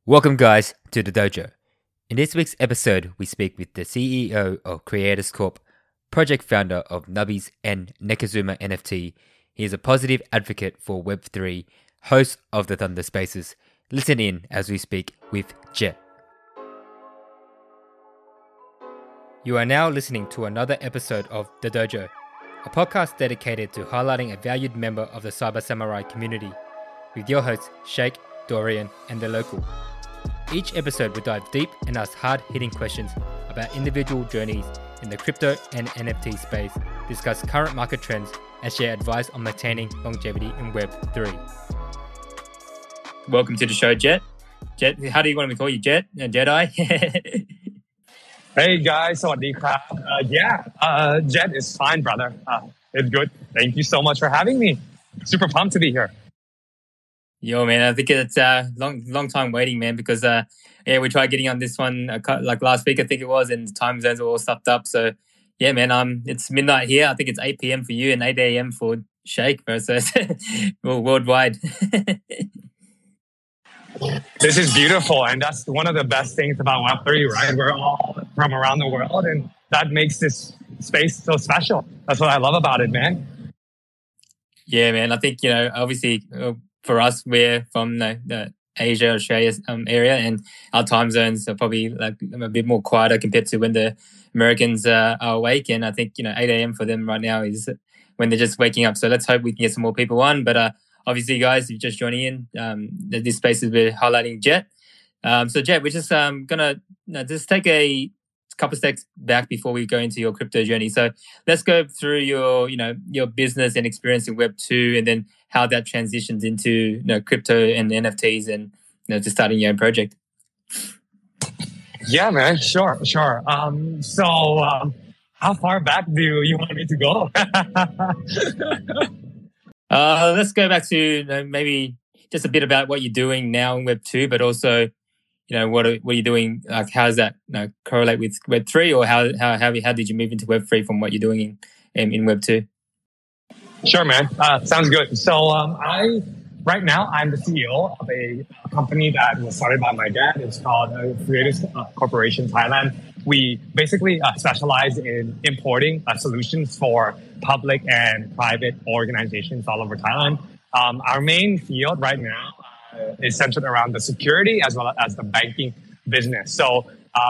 Welcome, guys, to the dojo. In this week's episode, we speak with the CEO of Creators Corp, project founder of Nubbies and Nekazuma NFT. He is a positive advocate for Web3, host of the Thunder Spaces. Listen in as we speak with Jet. You are now listening to another episode of The Dojo, a podcast dedicated to highlighting a valued member of the Cyber Samurai community, with your hosts Shake, Dorian, and The Local. Each episode we dive deep and ask hard-hitting questions about individual journeys in the crypto and NFT space, discuss current market trends, and share advice on maintaining longevity in Web3. Welcome to the show, Jet. Jet, how do you want me to call you? Jet? Jedi? Hey guys, สวัสดีครับ Jet is fine, brother. It's good. Thank you so much for having me. Super pumped to be here. Yo, man, I think it's a long time waiting, man, because we tried getting on this one like last week, I think it was, and the time zones were all stuffed up. So yeah, man, it's midnight here. I think it's 8 p.m. for you and 8 a.m. for Shake, bro. So well, worldwide. This is beautiful, and that's one of the best things about Web3, right? We're all from around the world, and that makes this space so special. That's what I love about it, man. Yeah, man. I think, obviously for us, we're from the Asia, Australia area, and our time zones are probably like a bit more quieter compared to when the Americans are awake. And I think, 8 a.m. for them right now is when they're just waking up. So let's hope we can get some more people on. But obviously, guys, if you're just joining in, this space is we're highlighting Jet. So Jet, we're just gonna just take a couple steps back before we go into your crypto journey. So let's go through your business and experience in Web2, and then how that transitions into crypto and NFTs, and to starting your own project. Yeah, man. Sure. How far back do you want me to go? Let's go back to maybe just a bit about what you're doing now in Web2, but also, what are you doing? Like, how does that correlate with Web3, or how did you move into Web3 from what you're doing in Web2? Sure, man. Sounds good. So right now I'm the CEO of a company that was started by my dad. It's called Creators Corporation Thailand. We basically specialize in importing solutions for public and private organizations all over Thailand. Our main field right now is centered around the security as well as the banking business. So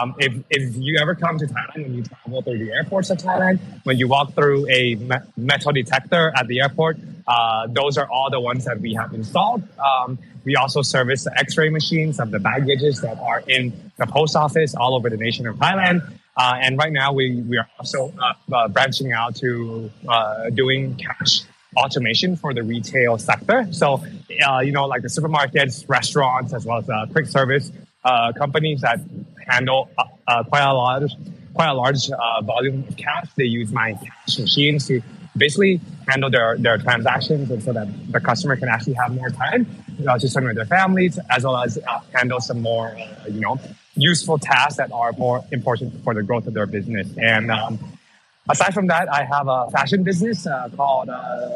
if you ever come to Thailand, when you travel through the airports of Thailand, when you walk through a metal detector at the airport, those are all the ones that we have installed. We also service the X-ray machines of the baggages that are in the post office all over the nation of Thailand. And right now we are also branching out to doing cash automation for the retail sector. So, like the supermarkets, restaurants, as well as quick service companies that handle quite a large volume of cash. They use my cash machines to basically handle their transactions, and so that the customer can actually have more time to spend with their families, as well as handle some more useful tasks that are more important for the growth of their business. And aside from that, I have a fashion business called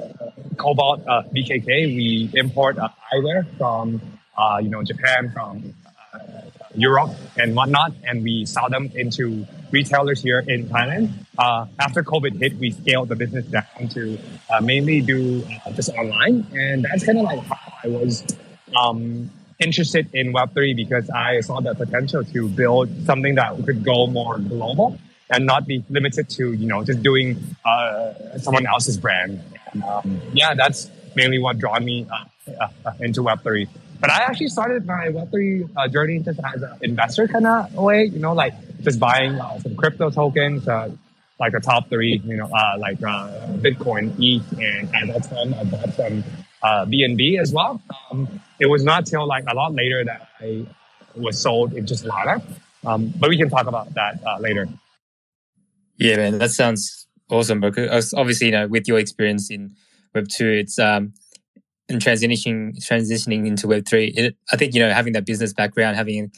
Cobalt BKK. We import eyewear from Japan, from Europe and whatnot, and we sell them into retailers here in Thailand. After COVID hit, we scaled the business down to mainly do just online, and that's kind of like how I was interested in Web3, because I saw the potential to build something that could go more global and not be limited to just doing someone else's brand. And, that's mainly what drawn me into Web3. But I actually started my Web3 journey just as an investor kind of way, like just buying some crypto tokens, like the top three, like Bitcoin, ETH, and at that time I bought some BNB as well. It was not till like a lot later that I was sold into Solana. But we can talk about that later. Yeah, man, that sounds awesome. Because obviously, with your experience in Web2, it's and transitioning into Web3. I think having that business background, having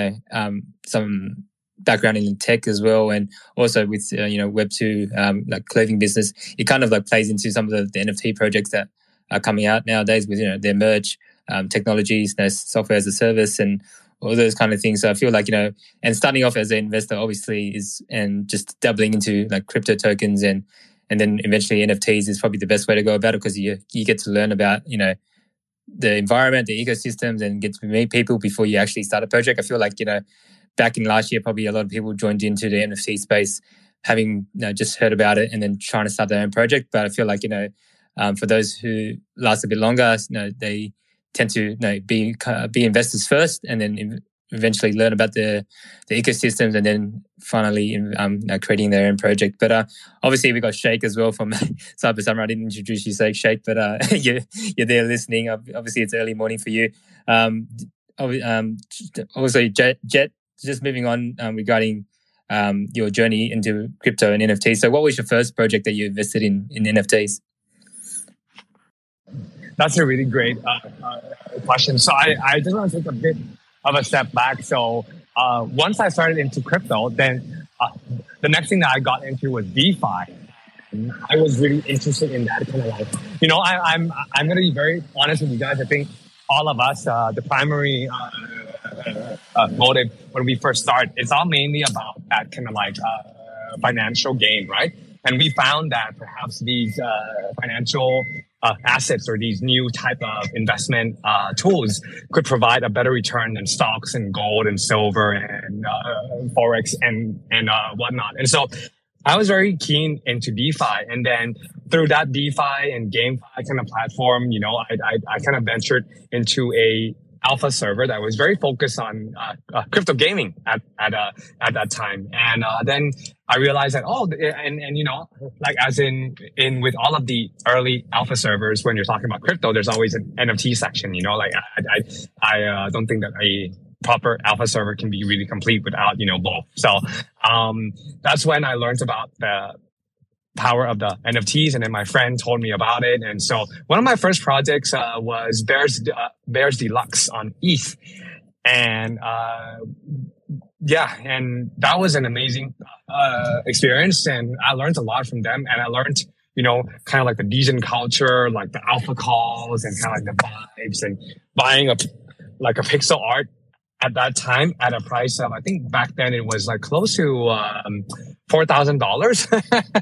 some background in tech as well, and also with Web2 like clothing business, it kind of like plays into some of the NFT projects that are coming out nowadays with their merch technologies, software as a service, and all those kind of things. So I feel like, and starting off as an investor obviously and just dabbling into like crypto tokens and then eventually NFTs is probably the best way to go about it, because you get to learn about, the environment, the ecosystems, and get to meet people before you actually start a project. I feel like, back in last year, probably a lot of people joined into the NFT space having just heard about it and then trying to start their own project. But I feel like, for those who last a bit longer, they tend to be investors first and then eventually learn about the ecosystems and then finally creating their own project. But obviously we got Shake as well from Cyber Summer. I didn't introduce you, Shake, but you're there listening. Obviously it's early morning for you. Also Jet, just moving on regarding your journey into crypto and NFTs. So what was your first project that you invested in NFTs? That's a really great question. So I just want to take a bit of a step back. So once I started into crypto, then the next thing that I got into was DeFi. And I was really interested in that kind of like, I'm going to be very honest with you guys. I think all of us, the primary motive when we first start, it's all mainly about that kind of like financial gain, right? And we found that perhaps these financial assets or these new type of investment tools could provide a better return than stocks and gold and silver and forex and whatnot. And so I was very keen into DeFi, and then through that DeFi and GameFi kind of platform, I kind of ventured into a alpha server that was very focused on crypto gaming at that time. And then I realized that, like as in with all of the early alpha servers, when you're talking about crypto, there's always an NFT section, like I don't think that a proper alpha server can be really complete without, both. So that's when I learned about the power of the NFTs, and then my friend told me about it. And so one of my first projects was Bears Deluxe on ETH, and and that was an amazing experience, and I learned a lot from them, and I learned kind of like the Degen culture, like the alpha calls and kind of like the vibes, and buying a pixel art at that time at a price of, I think back then it was like close to $4,000.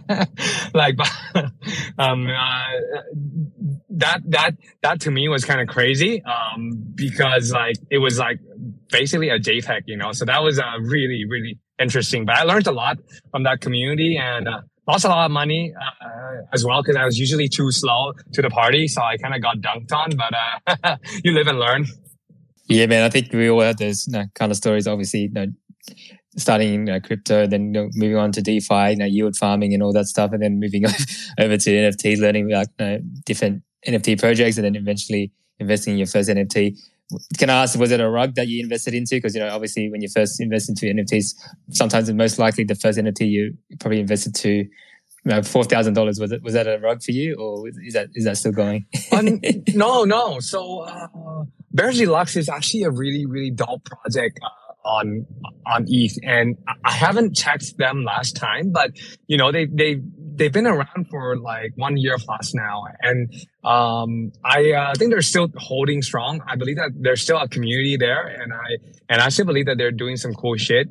That to me was kind of crazy, because like it was like basically a JPEG, so that was really, really interesting. But I learned a lot from that community, and lost a lot of money as well, because I was usually too slow to the party, so I kind of got dunked on. But you live and learn. Yeah, man, I think we all have those kind of stories. Obviously, starting crypto, then moving on to DeFi, yield farming and all that stuff, and then moving over to NFTs, learning about different NFT projects, and then eventually investing in your first NFT. Can I ask, was it a rug that you invested into? Because obviously, when you first invest into NFTs, sometimes most likely the first NFT you probably invested to $4,000. Was that a rug for you, or is that still going? No. So Bears Deluxe is actually a really, really dope project on ETH, and I haven't checked them last time, but they've been around for like 1 year plus now, and I think they're still holding strong. I believe that there's still a community there, and I still believe that they're doing some cool shit.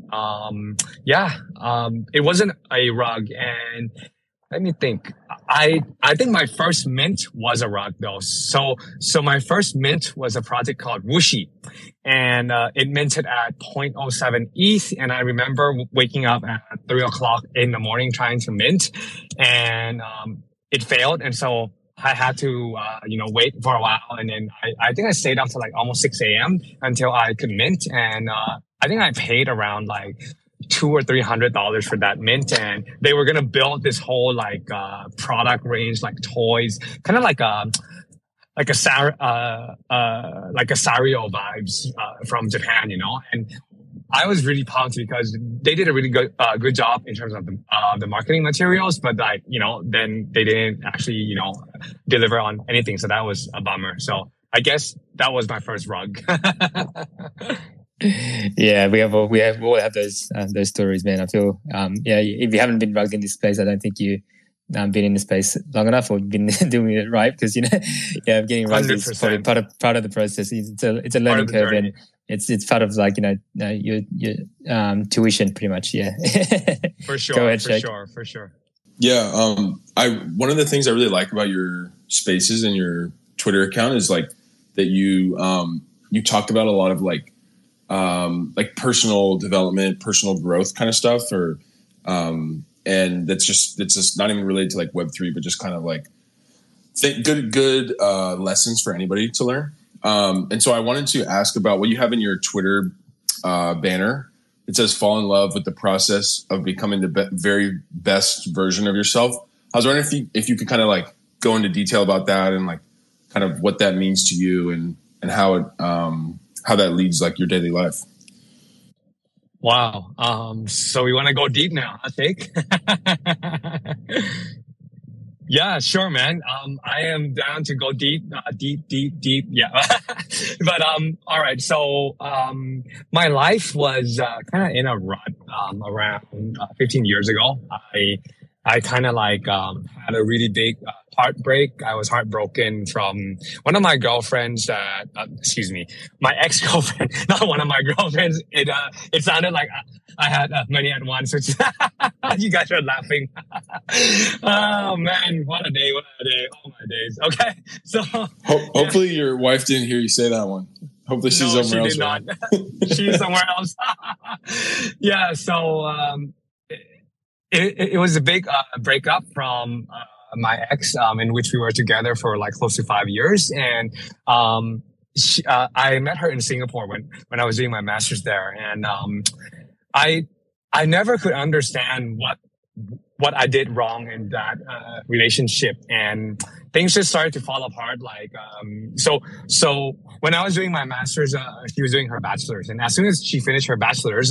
It wasn't a rug, and let me think. I think my first mint was a rug though. So my first mint was a project called Wooshi, and it minted at 0.07 ETH. And I remember waking up at 3:00 in the morning trying to mint, and it failed. And so I had to wait for a while, and then I think I stayed up to like almost 6 a.m. until I could mint, and I think I paid around like $200 or $300 for that mint, and they were gonna build this whole like product range, like toys, kind of like a Sario vibes from Japan, and I was really pumped because they did a really good job in terms of the marketing materials, but like then they didn't actually deliver on anything, so that was a bummer. So I guess that was my first rug. Yeah, we all have those stories, man. I feel if you haven't been rugged in this space, I don't think you been in the space long enough or been doing it right, because getting it right is probably part of the process. It's a learning curve, and it's part of like your tuition pretty much. Yeah. For sure. Go ahead, for sure. Yeah. One of the things I really like about your spaces and your Twitter account is like that you talked about a lot of like personal development, personal growth kind of stuff, or and it's just not even related to like Web3, but just kind of like good lessons for anybody to learn. And so I wanted to ask about what you have in your Twitter banner. It says, fall in love with the process of becoming the very best version of yourself. I was wondering if you could kind of like go into detail about that and like kind of what that means to you and how that leads like your daily life. Wow. So we want to go deep now, I think. Yeah, sure, man. I am down to go deep. Yeah. But, all right. So, my life was, kind of in a rut, around 15 years ago. I kind of like, had a really big heartbreak. I was heartbroken from one of my girlfriends my ex-girlfriend, not one of my girlfriends. It sounded like I had many at once, which you guys are laughing. Oh man, what a day. Oh my days. Okay. So hopefully your wife didn't hear you say that one. Hopefully she's somewhere else. She did not. She's somewhere else. Yeah. So, it was a big breakup from my ex, in which we were together for like close to 5 years, and I met her in Singapore when I was doing my master's there, and I never could understand what I did wrong in that relationship, and things just started to fall apart. Like so when I was doing my master's, she was doing her bachelor's, and as soon as she finished her bachelor's,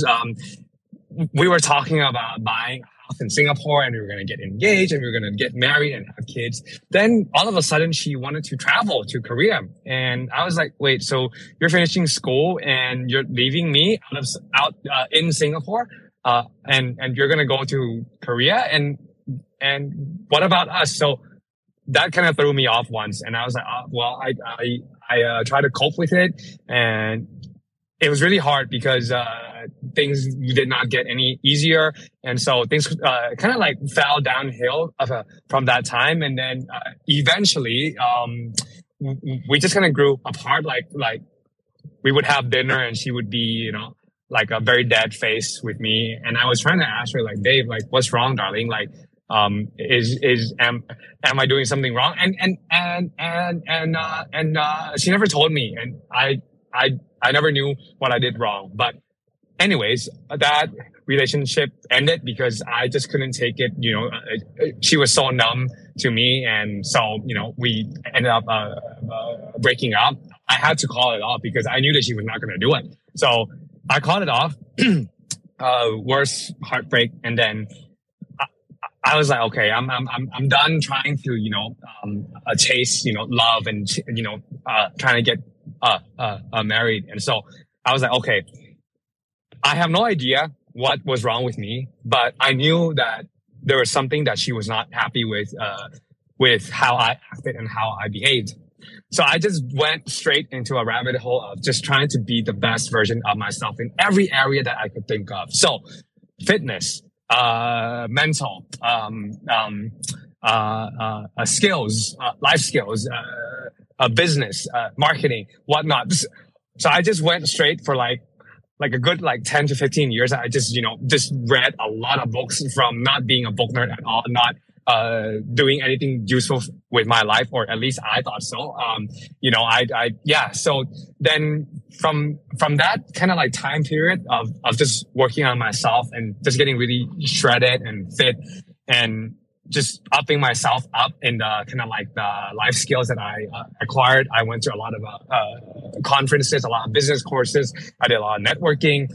we were talking about buying a house in Singapore, and we were going to get engaged, and we were going to get married and have kids. Then all of a sudden she wanted to travel to Korea. And I was like, wait, so you're finishing school and you're leaving me out in Singapore, and you're going to go to Korea, and what about us? So that kind of threw me off once. And I was like, well, I tried to cope with it, and it was really hard because things did not get any easier, and so things kind of like fell downhill from that time. And then eventually, we just kind of grew apart. Like we would have dinner, and she would be, like a very dead face with me. And I was trying to ask her, like, Dave, like, what's wrong, darling? Like, am I doing something wrong? And she never told me, and I never knew what I did wrong. But anyways, that relationship ended because I just couldn't take it. She was so numb to me. And so, we ended up breaking up. I had to call it off because I knew that she was not going to do it. So I called it off. Worst heartbreak. And then I was like, okay, I'm done trying to, chase, love and, trying to get married. And so I was like, okay, I have no idea what was wrong with me, but I knew that there was something that she was not happy with how I acted and how I behaved. So I just went straight into a rabbit hole of just trying to be the best version of myself in every area that I could think of. So fitness, mental, skills, life skills, business, marketing, whatnot. So I just went straight for like a good 10 to 15 years. I just read a lot of books, from not being a book nerd at all, not doing anything useful with my life, or at least I thought so. So then from that kind of like time period of just working on myself and just getting really shredded and fit and just upping myself up in the kind of like the life skills that I acquired. I went to a lot of conferences, a lot of business courses. I did a lot of networking.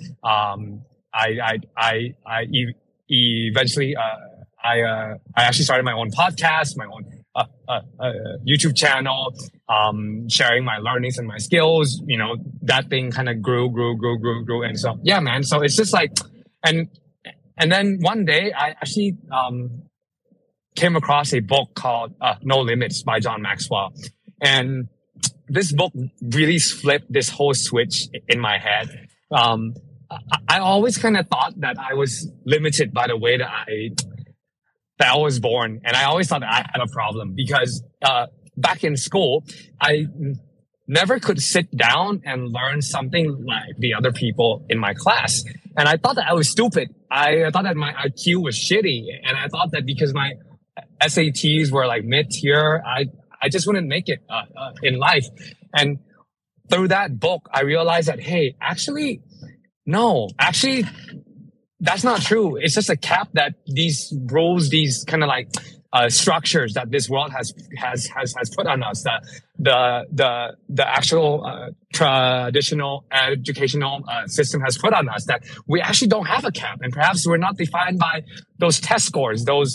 Eventually, I actually started my own podcast, my own YouTube channel, sharing my learnings and my skills. That thing kind of grew. And so, yeah, man. So it's just like, and then one day I actually, came across a book called No Limits by John Maxwell. And this book really flipped this whole switch in my head. I always kind of thought that I was limited by the way that I was born. And I always thought that I had a problem because back in school, I never could sit down and learn something like the other people in my class. And I thought that I was stupid. I thought that my IQ was shitty. And I thought that because my SATs were like mid-tier, I just wouldn't make it in life. And through that book, I realized that, hey, no, that's not true. It's just a cap that these rules, these kind of like structures that this world has put on us. The actual traditional educational system has put on us, that we actually don't have a cap, and perhaps we're not defined by those test scores, those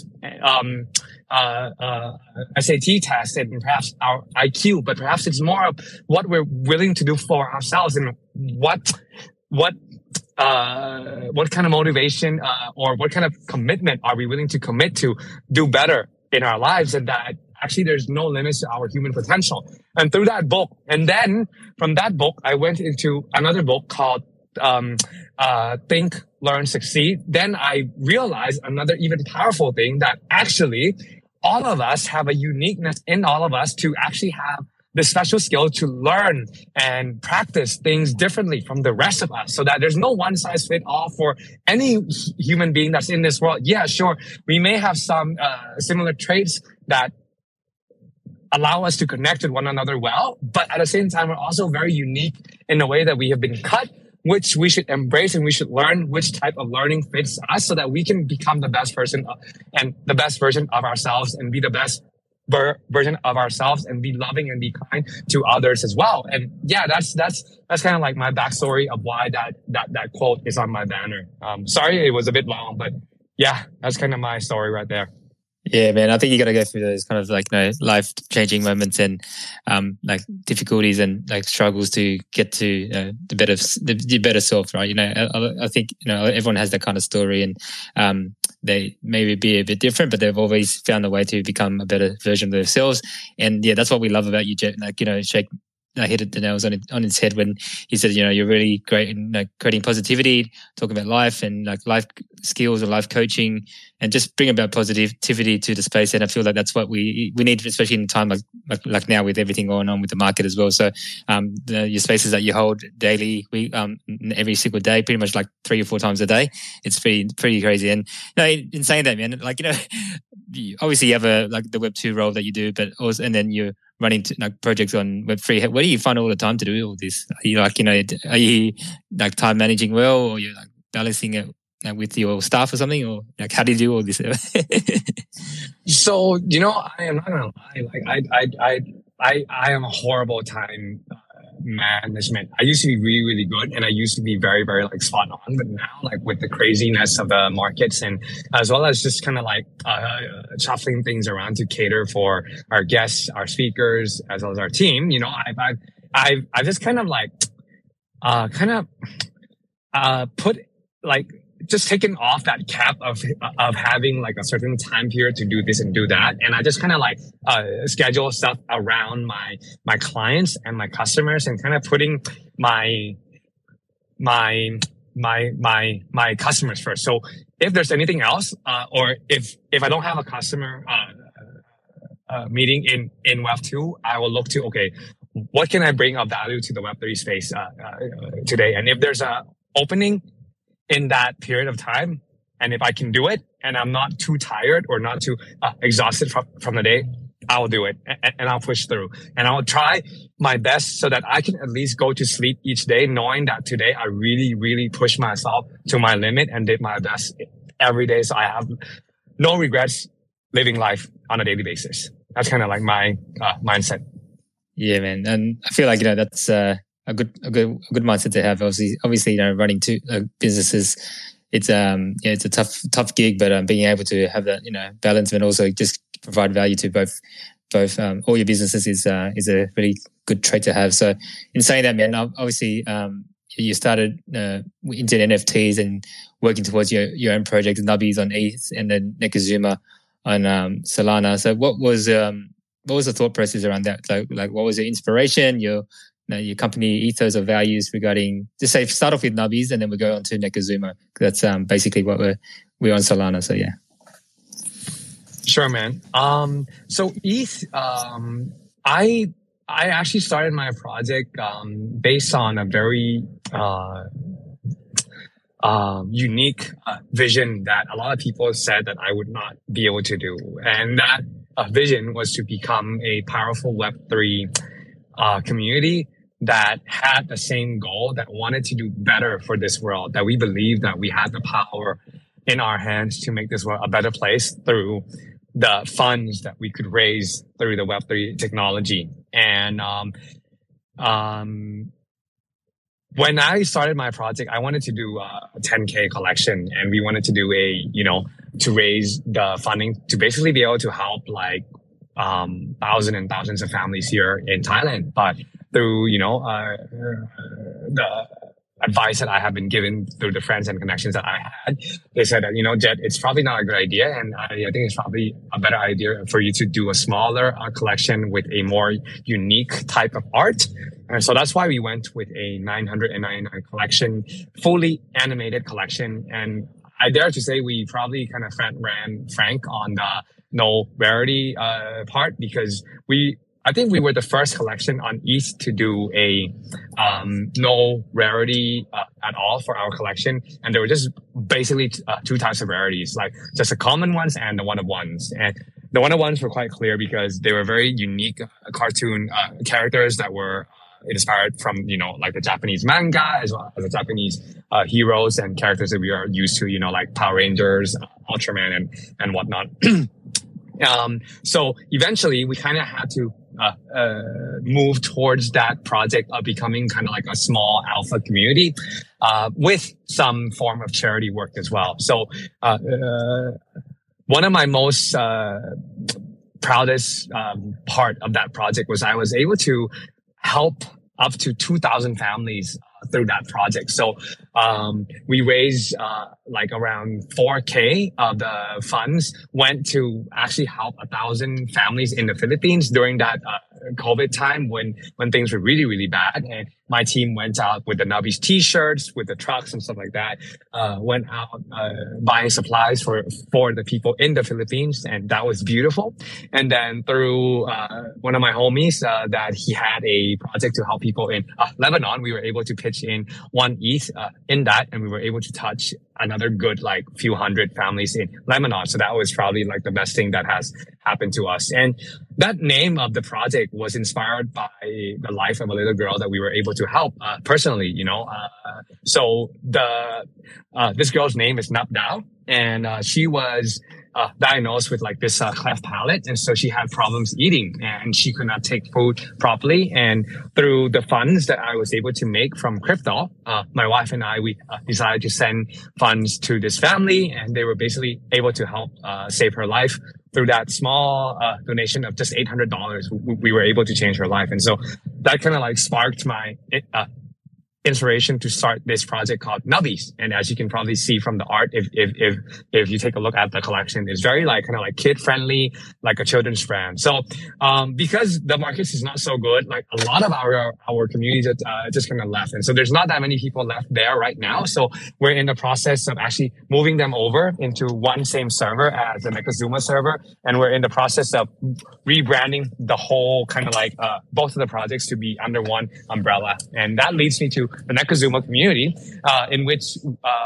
SAT tests, and perhaps our IQ, but perhaps it's more of what we're willing to do for ourselves, and what kind of motivation or what kind of commitment are we willing to commit to do better in our lives, and that actually there's no limits to our human potential. And through that book, and then from that book, I went into another book called Think, Learn, Succeed. Then I realized another even powerful thing, that actually all of us have a uniqueness in all of us to actually have the special skill to learn and practice things differently from the rest of us, so that there's no one size fit all for any human being that's in this world. Yeah, sure. We may have some similar traits that allow us to connect with one another well, but at the same time, we're also very unique in the way that we have been cut, which we should embrace, and we should learn which type of learning fits us, so that we can become the best person and the best version of ourselves, and be the best version of ourselves, and be loving and be kind to others as well. And yeah, that's kind of like my backstory of why that quote is on my banner. Sorry, it was a bit long, but yeah, that's kind of my story right there. Yeah, man, I think you got to go through those kind of like, life-changing moments and like difficulties and like struggles to get to the better self, right? I think everyone has that kind of story, and they maybe be a bit different, but they've always found a way to become a better version of themselves. And yeah, that's what we love about you, Jet. Shake hit the nails on its head when he said, you're really great in creating positivity, talking about life and like life skills or life coaching, and just bring about positivity to the space. And I feel like that's what we need, especially in a time like now with everything going on with the market as well. So your spaces that you hold daily, every single day, pretty much like 3 or 4 times a day, it's pretty crazy. And in saying that, man, obviously you have the Web2 role that you do, but also, and then you're running projects on Web3. Where do you find all the time to do all this? Are you are you time managing well, or you're balancing it with your staff or something, or how do you do all this? So I am not gonna lie. I am a horrible time management. I used to be really, really good, and I used to be very, very spot on. But now, with the craziness of the markets, and as well as just kind of shuffling things around to cater for our guests, our speakers, as well as our team. I've just kind of put just taken off that cap of having a certain time period to do this and do that. And I just kind of schedule stuff around my clients and my customers, and kind of putting my customers first. So if there's anything else, or if I don't have a customer, meeting in Web2, I will look to, okay, what can I bring of value to the Web3 space, today? And if there's a opening in that period of time, and if I can do it, and I'm not too tired or not too exhausted from the day, I'll do it, and I'll push through, and I'll try my best so that I can at least go to sleep each day knowing that today I really, really pushed myself to my limit and did my best every day, so I have no regrets living life on a daily basis. That's kind of my mindset. Yeah, man, and I feel like that's a good mindset to have. Obviously, running 2 businesses, it's a tough gig, but being able to have that balance, and also just provide value to both all your businesses is a really good trait to have. So, in saying that, man, obviously you started into NFTs and working towards your own project, Nubbies on ETH, and then Nekazuma Solana. So what was the thought process around that? Like what was your inspiration, your company ethos or values regarding, just say start off with Nubbies and then we go on to Nekazuma. That's basically what we're on Solana. So yeah. Sure, man. So ETH, I actually started my project based on a very unique vision that a lot of people said that I would not be able to do. And that vision was to become a powerful Web3 community that had the same goal, that wanted to do better for this world, that we believe that we had the power in our hands to make this world a better place through the funds that we could raise through the Web3 technology. And when I started my project, I wanted to do a 10K collection, and we wanted to do to raise the funding to basically be able to help like thousands and thousands of families here in Thailand. But through the advice that I have been given through the friends and connections that I had, they said that, Jed, it's probably not a good idea. And I think it's probably a better idea for you to do a smaller collection with a more unique type of art. And so that's why we went with a 999 collection, fully animated collection. And I dare to say we probably kind of ran Frank on the no rarity part, because I think we were the first collection on ETH to do a no rarity at all for our collection. And there were just basically two types of rarities, like just the common ones and the one-of-ones. And the one-of-ones were quite clear because they were very unique cartoon characters that were inspired from, like the Japanese manga, as well as the Japanese heroes and characters that we are used to, like Power Rangers, Ultraman, and whatnot. So eventually we kind of had to move towards that project of becoming kind of like a small alpha community with some form of charity work as well. So one of my most proudest part of that project was I was able to help up to 2,000 families through that project. So we raised like around 4K of the funds went to actually help 1,000 families in the Philippines during that COVID time when things were really, really bad. And my team went out with the Nubbies t-shirts, with the trucks and stuff like that, went out buying supplies for the people in the Philippines. And that was beautiful. And then through one of my homies that he had a project to help people in Lebanon, we were able to pitch in 1 ETH in that, and we were able to touch another good like few hundred families in Lebanon. So that was probably like the best thing that has happened to us. And that name of the project was inspired by the life of a little girl that we were able to help personally, So this girl's name is Nap Dao, and she was diagnosed with like this cleft palate, and so she had problems eating and she could not take food properly. And through the funds that I was able to make from crypto, my wife and I, we decided to send funds to this family, and they were basically able to help save her life. Through that small donation of just $800, we were able to change her life. And so that kind of like sparked my inspiration to start this project called Nubbies. And as you can probably see from the art, if you take a look at the collection, it's very like kind of like kid friendly, like a children's brand. So because the market is not so good, like a lot of our community just kind of left, and so there's not that many people left there right now. So we're in the process of actually moving them over into one same server as the Nekazuma server, and we're in the process of rebranding the whole kind of like both of the projects to be under one umbrella. And that leads me to the Nekazuma community, in which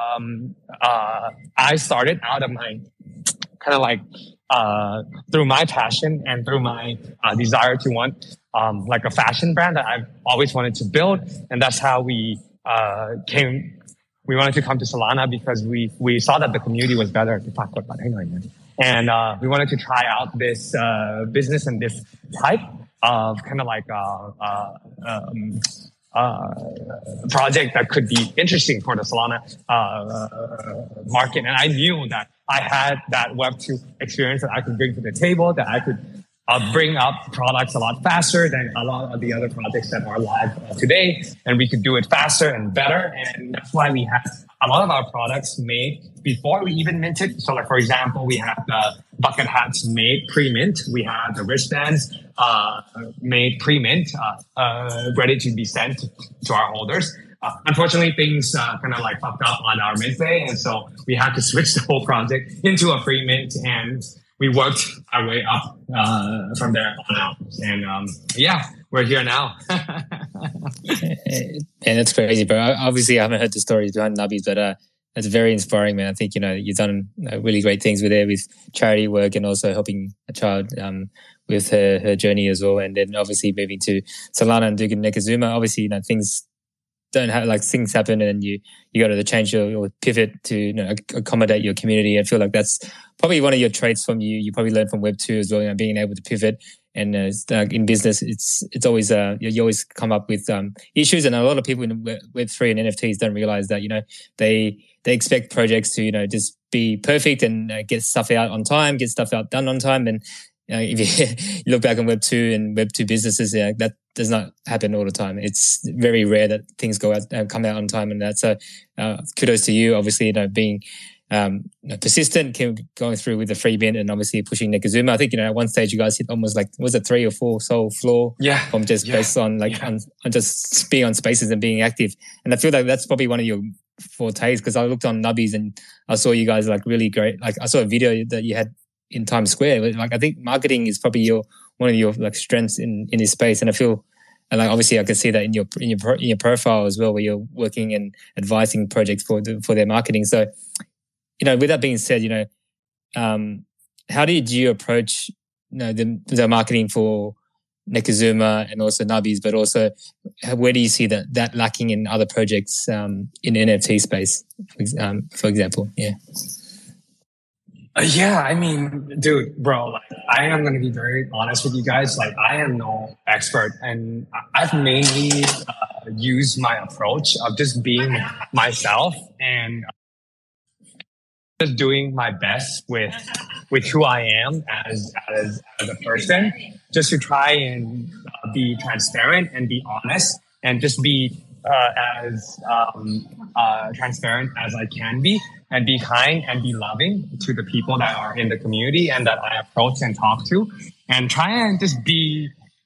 I started out of my kind of like through my passion and through my desire to want like a fashion brand that I've always wanted to build. And that's how we wanted to come to Solana, because we saw that the community was better. And we wanted to try out this business and this type of kind of like project that could be interesting for the Solana market. And I knew that I had that Web2 experience that I could bring to the table, that I could bring up products a lot faster than a lot of the other projects that are live today. And we could do it faster and better. And that's why we have a lot of our products made before we even minted. So like, for example, we have the bucket hats made pre-mint. We have the wristbands made pre-mint, ready to be sent to our holders. Unfortunately, things kind of like fucked up on our mint day. And so we had to switch the whole project into a pre-mint, and we worked our way up from there on out. And yeah, we're here now. And it's crazy, bro. Obviously, I haven't heard the stories behind Nubbies, but it's very inspiring, man. I think, you've done really great things with charity work and also helping a child with her journey as well. And then obviously moving to Solana and doing Nekazuma. Obviously, things don't have, like, things happen, and you got to change or pivot to accommodate your community. I feel like that's probably one of your traits from you. You probably learned from Web2 as well, being able to pivot. And in business, it's always you always come up with issues, and a lot of people in Web3 and NFTs don't realize that they expect projects to just be perfect and get stuff out on time, get stuff out done on time. And if you look back on Web2 and Web2 businesses, that does not happen all the time. It's very rare that things come out on time, and that's kudos to you. Obviously, being persistent, going through with the free mint, and obviously pushing Nekazuma. I think at one stage you guys hit almost like, was it 3 or 4 soul floor? From just based on on just being on spaces and being active. And I feel like that's probably one of your fortes, because I looked on Nubbies and I saw you guys like really great. Like I saw a video that you had in Times Square. Like I think marketing is probably one of your like strengths in this space, and I feel. And like obviously, I can see that in your profile as well, where you're working and advising projects for their marketing. So, with that being said, how did you approach the marketing for Nekazuma and also Nubbies, but also where do you see that lacking in other projects in the NFT space, for example? Yeah. Yeah, I mean, dude, bro, like, I am going to be very honest with you guys. Like, I am no expert, and I've mainly used my approach of just being myself and just doing my best with who I am as a person, just to try and be transparent and be honest and just be as transparent as I can be, and be kind and be loving to the people that are in the community and that I approach and talk to, and try and just be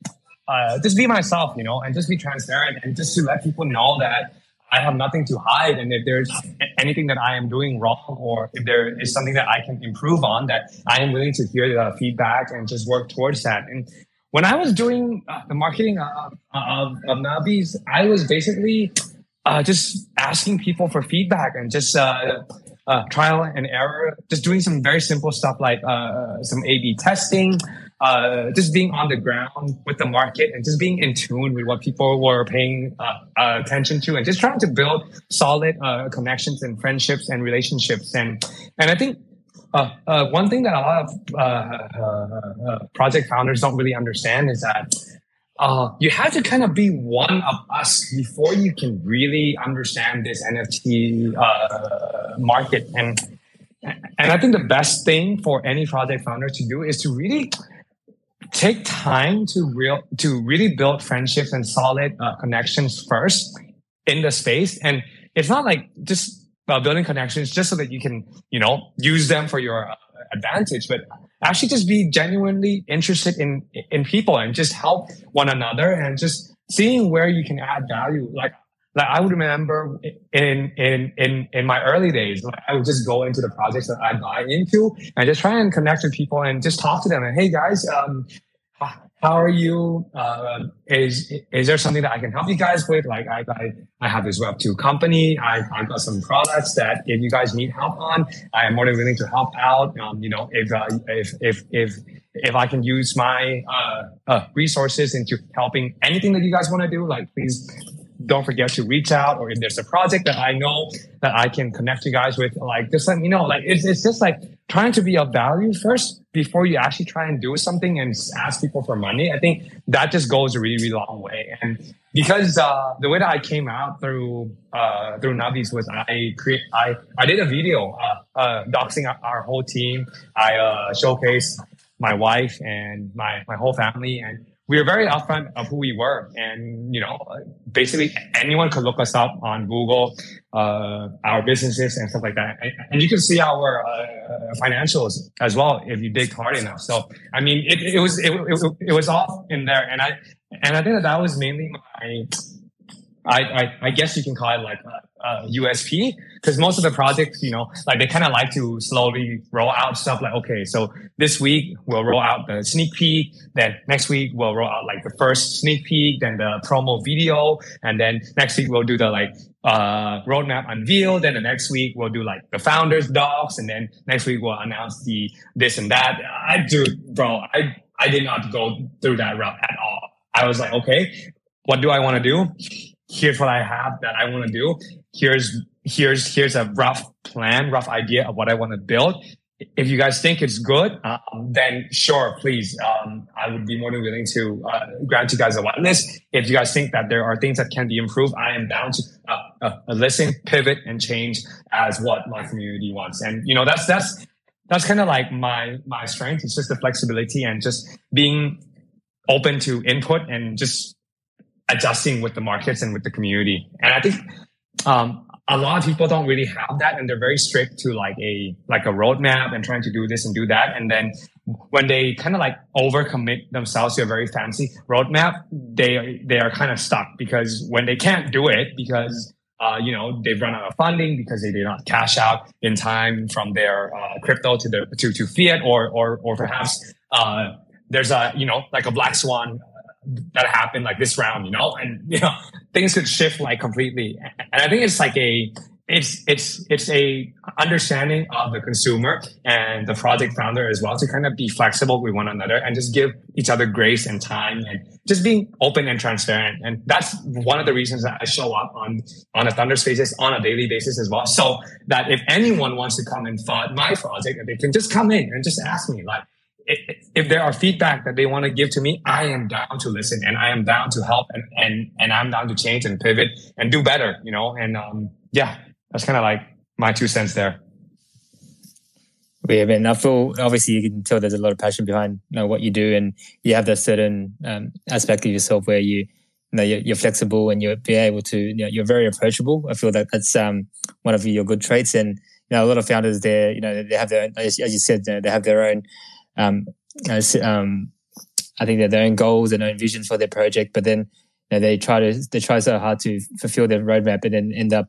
myself, and just be transparent, and just to let people know that I have nothing to hide. And if there's anything that I am doing wrong, or if there is something that I can improve on, that I am willing to hear the feedback and just work towards that. And when I was doing the marketing of Nubbies, I was basically just asking people for feedback and just trial and error, just doing some very simple stuff like some A/B testing, just being on the ground with the market and just being in tune with what people were paying attention to, and just trying to build solid connections and friendships and relationships. And I think one thing that a lot of project founders don't really understand is that you have to kind of be one of us before you can really understand this NFT market. And I think the best thing for any project founder to do is to really take time to really build friendships and solid connections first in the space. And it's not like just building connections just so that you can, use them for your advantage, but actually just be genuinely interested in people and just help one another, and just seeing where you can add value. Like I would remember in my early days, like I would just go into the projects that I buy into and just try and connect with people and just talk to them. And hey guys, how are you? Is there something that I can help you guys with? Like I have this Web2 company. I've got some products that if you guys need help on, I am more than willing to help out. If I can use my resources into helping anything that you guys want to do, like please don't forget to reach out. Or if there's a project that I know that I can connect you guys with, like just let me know. Like it's just like trying to be of value first before you actually try and do something and ask people for money. I think that just goes a really, really long way. And because the way that I came out through Nubbies was I did a video doxing our whole team. I showcased my wife and my whole family, and we were very upfront of who we were. And, basically anyone could look us up on Google, our businesses and stuff like that. And you can see our financials as well if you dig hard enough. So, I mean, it was all in there. And I think that was mainly I guess you can call it like a USP, because most of the projects, like they kind of like to slowly roll out stuff like, okay, so this week we'll roll out the sneak peek, then next week we'll roll out like the first sneak peek, then the promo video, and then next week we'll do the roadmap unveil, then the next week we'll do like the founders docs, and then next week we'll announce the this and that. I did not go through that route at all. I was like, okay, what do I want to do? Here's what I have that I want to do. Here's a rough plan, rough idea of what I want to build. If you guys think it's good, then sure, please. I would be more than willing to grant you guys a whitelist. If you guys think that there are things that can be improved, I am down to listen, pivot, and change as what my community wants. And that's kind of like my strength. It's just the flexibility and just being open to input and just adjusting with the markets and with the community. And I think a lot of people don't really have that, and they're very strict to like a roadmap and trying to do this and do that. And then when they kind of like overcommit themselves to a very fancy roadmap, they are kind of stuck, because when they can't do it because they've run out of funding, because they did not cash out in time from their crypto to fiat, or perhaps there's like a black swan that happened like this round, and things could shift like completely. And I think it's like it's a understanding of the consumer and the project founder as well, to kind of be flexible with one another and just give each other grace and time, and just being open and transparent. And that's one of the reasons that I show up on the Thunder Spaces on a daily basis as well, so that if anyone wants to come and fund my project, they can just come in and just ask me, like, if there are feedback that they want to give to me, I am down to listen, and I am down to help, and I'm down to change and pivot and do better, and that's kind of like my 2 cents there. Yeah, man, I feel obviously you can tell there's a lot of passion behind what you do, and you have that certain aspect of yourself where you're flexible and you're able to, you're very approachable. I feel that that's one of your good traits. And a lot of founders there, they have their own, as you said, they have their own I think they're their own goals and own visions for their project, but then they try so hard to fulfill their roadmap and then end up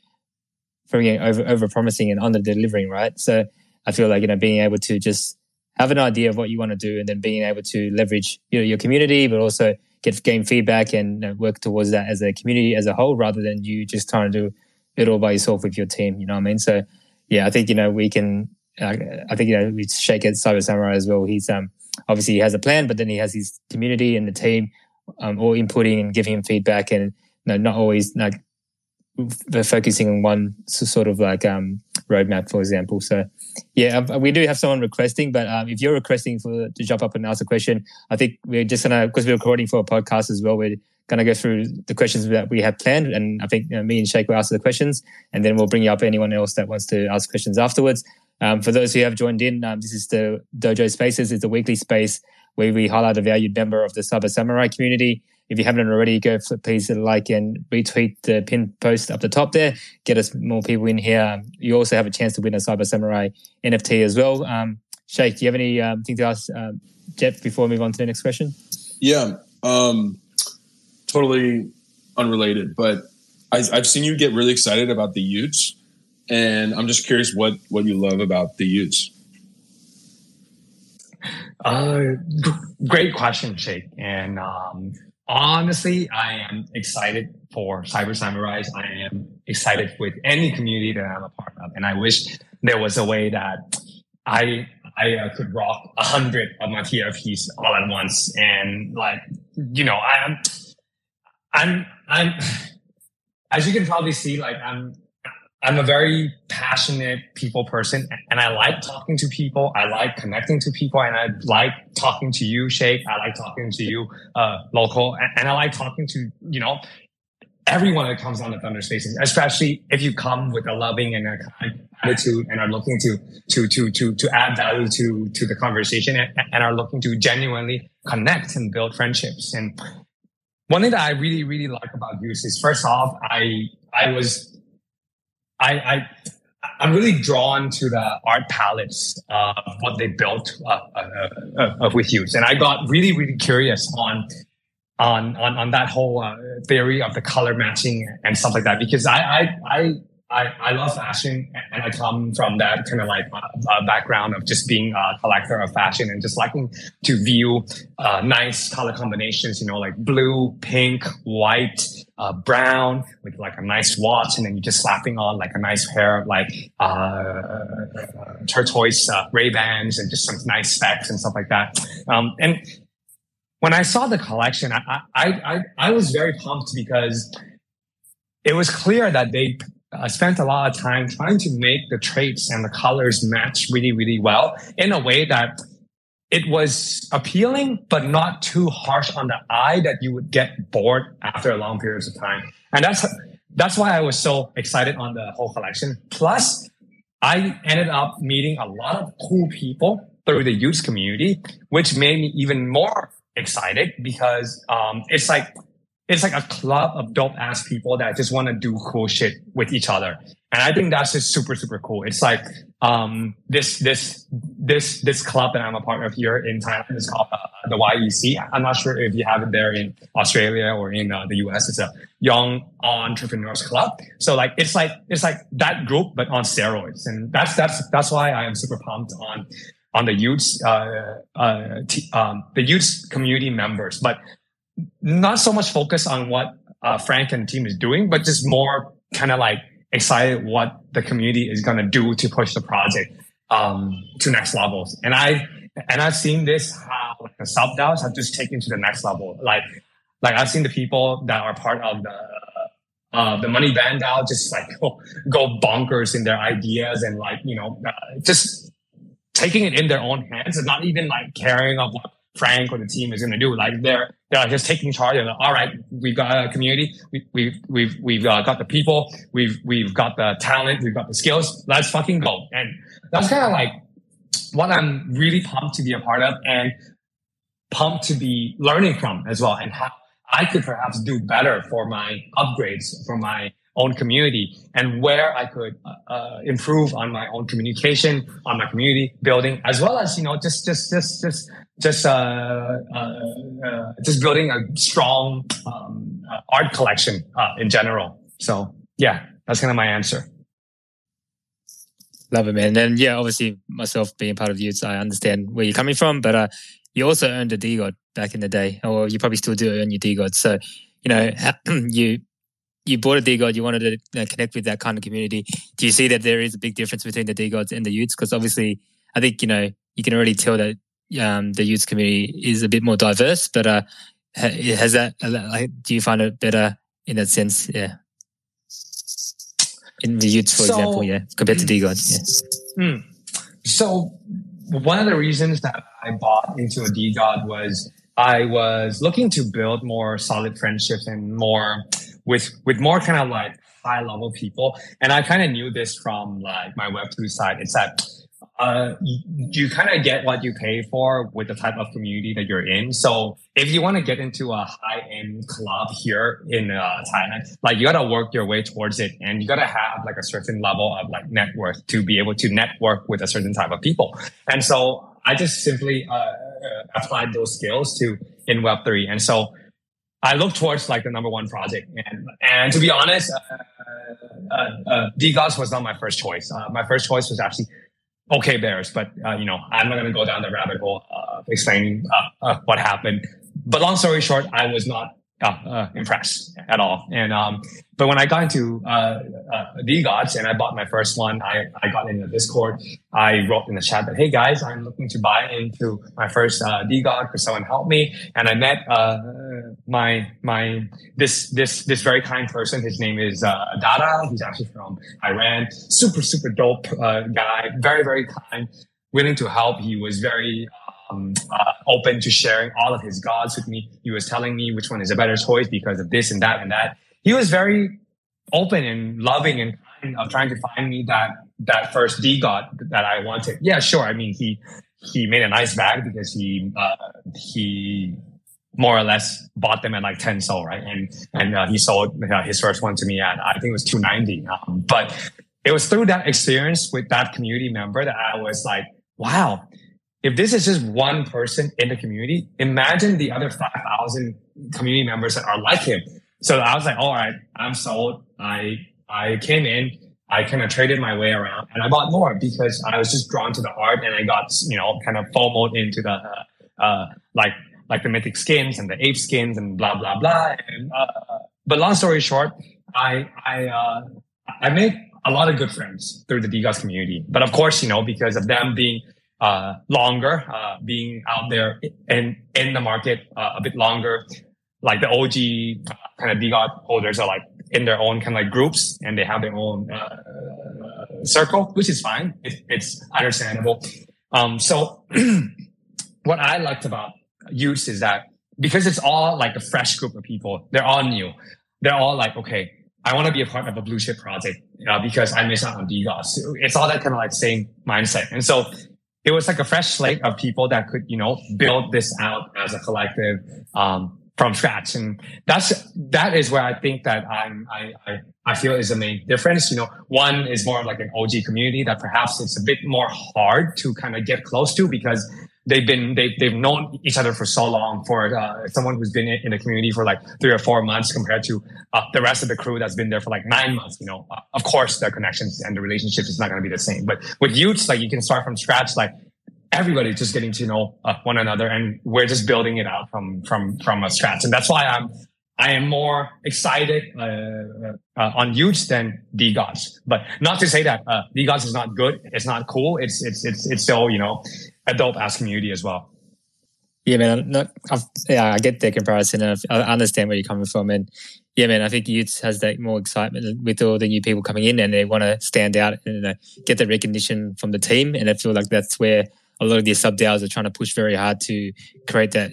over promising and under delivering, right? So I feel like being able to just have an idea of what you want to do, and then being able to leverage your community, but also gain feedback and work towards that as a community as a whole, rather than you just trying to do it all by yourself with your team. You know what I mean? So yeah, I think we can. I think we Sheikh at Cyber Samurai as well. He's obviously he has a plan, but then he has his community and the team all inputting and giving him feedback, and not always like focusing on one sort of like roadmap, for example. So yeah, we do have someone requesting, but if you're requesting to jump up and ask a question, I think we're just gonna, because we're recording for a podcast as well, we're gonna go through the questions that we have planned, and I think me and Sheikh will answer the questions, and then we'll bring you up anyone else that wants to ask questions afterwards. For those who have joined in, this is the Dojo Spaces. It's a weekly space where we highlight a valued member of the Cyber Samurai community. If you haven't already, please like and retweet the pinned post up the top there. Get us more people in here. You also have a chance to win a Cyber Samurai NFT as well. Sheikh, do you have anything to ask Jeff before we move on to the next question? Yeah, totally unrelated, but I've seen you get really excited about the Utes. And I'm just curious what you love about the Utes. Great question, Sheikh. And honestly, I am excited for Cyber Samurais. I am excited with any community that I'm a part of. And I wish there was a way that I could rock 100 of my TRPs all at once. And I'm as you can probably see, I'm a very passionate people person, and I like talking to people. I like connecting to people, and I like talking to you, Sheikh. I like talking to you, Local, and I like talking to, everyone that comes on the Thunder Spaces, especially if you come with a loving and a kind attitude and are looking to add value to the conversation and are looking to genuinely connect and build friendships. And one thing that I really, really like about Youths is, first off, I'm really drawn to the art palettes of what they built with Youths. And I got really, really curious on that whole theory of the color matching and stuff like that, because I love fashion, and I come from that kind of like background of just being a collector of fashion and just liking to view nice color combinations, like blue, pink, white, brown with like a nice watch, and then you're just slapping on like a nice pair of like turquoise Ray-Bans and just some nice specs and stuff like that. And when I saw the collection, I was very pumped because it was clear that they spent a lot of time trying to make the traits and the colors match really, really well in a way that it was appealing, but not too harsh on the eye that you would get bored after a long periods of time. And that's why I was so excited on the whole collection. Plus, I ended up meeting a lot of cool people through the Youths community, which made me even more excited because it's like a club of dope ass people that just want to do cool shit with each other. And I think that's just super, super cool. It's like this club that I'm a part of here in Thailand is called the YEC. I'm not sure if you have it there in Australia or in the US. It's a Young Entrepreneurs Club. So like it's like that group but on steroids. And that's why I am super pumped on the Youths the Youths community members, but not so much focus on what Frank and the team is doing, but just more kind of like excited what the community is going to do to push the project to next levels. And I've seen this how like the sub DAOs have just taken to the next level. Like I've seen the people that are part of the Money Band DAO just like go bonkers in their ideas and like just taking it in their own hands and not even like caring of what Frank or the team is going to do. Like they're just taking charge and all right, we've got a community, we've got the people, we've got the talent, we've got the skills. Let's fucking go. And that's kind of like what I'm really pumped to be a part of and pumped to be learning from as well, and how I could perhaps do better for my upgrades for my own community, and where I could improve on my own communication, on my community building, as well as just building a strong art collection in general. So yeah, that's kind of my answer. Love it, man. And yeah, obviously myself being part of Youths, I understand where you're coming from, but you also earned a DGOD back in the day, or you probably still do earn your DGOD. So, you bought a DGOD, you wanted to connect with that kind of community. Do you see that there is a big difference between the DGODs and the Youths? Because obviously, I think, you can already tell that the Youths community is a bit more diverse, but has that, do you find it better in that sense? Yeah. In the Youths, for example, yeah, compared to DGOD. Yeah. So one of the reasons that I bought into a DGOD was I was looking to build more solid friendships and more with more kind of like high level people. And I kind of knew this from like my Web2 side. It's that you kind of get what you pay for with the type of community that you're in. So if you want to get into a high-end club here in Thailand, like you got to work your way towards it, and you got to have like a certain level of like net worth to be able to network with a certain type of people. And so I just simply applied those skills in Web3. And so I look towards like the number one project. And to be honest, DGODs was not my first choice. My first choice was actually OKBears, but I'm not going to go down the rabbit hole explaining what happened. But long story short, I was not impressed at all. And but when I got into DGODs and I bought my first one, I got in the Discord. I wrote in the chat that, hey guys, I'm looking to buy into my first DGOD. Could someone help me? And I met this very kind person. His name is Dada. He's actually from Iran. Super dope guy. Very, very kind, willing to help. He was very open to sharing all of his gods with me. He was telling me which one is a better choice because of this and that and that. he was very open and loving and kind of trying to find me that first DGOT that I wanted. Yeah, sure. I mean, he made a nice bag because he more or less bought them at like 10 SOL, right? And he sold his first one to me at, I think it was 290. But it was through that experience with that community member that I was like, wow, if this is just one person in the community, imagine the other 5,000 community members that are like him. So I was like, all right, I'm sold. I came in, I kind of traded my way around and I bought more because I was just drawn to the art and I got, kind of FOMO'd into the, like the mythic skins and the ape skins and blah, blah, blah. And, but long story short, I made a lot of good friends through the DGOS community. But of course, because of them being longer, being out there in the market a bit longer, like the OG kind of DGOT holders are like in their own kind of like groups and they have their own circle, which is fine. It's understandable. So what I liked about y00ts is that because it's all like a fresh group of people, they're all new. They're all like, okay, I want to be a part of a blue chip project because I miss out on DGOS. It's all that kind of like same mindset. And so it was like a fresh slate of people that could, build this out as a collective, from scratch. And that is where I think that I feel is the main difference. One is more of like an OG community that perhaps it's a bit more hard to kind of get close to because they've known each other for so long. For someone who's been in the community for like 3 or 4 months compared to the rest of the crew that's been there for like 9 months, of course the connections and the relationships is not going to be the same. But with y00ts, like you can start from scratch, like everybody's just getting to know one another, and we're just building it out from a scratch. And that's why I am more excited on y00ts than DGOS. But not to say that DGOS is not good, it's not cool. It's still a dope ass community as well. Yeah, man. I get the comparison. And I understand where you're coming from, and yeah, man. I think y00ts has that more excitement with all the new people coming in, and they want to stand out and get the recognition from the team. And I feel like that's where a lot of these sub DAOs are trying to push very hard to create that,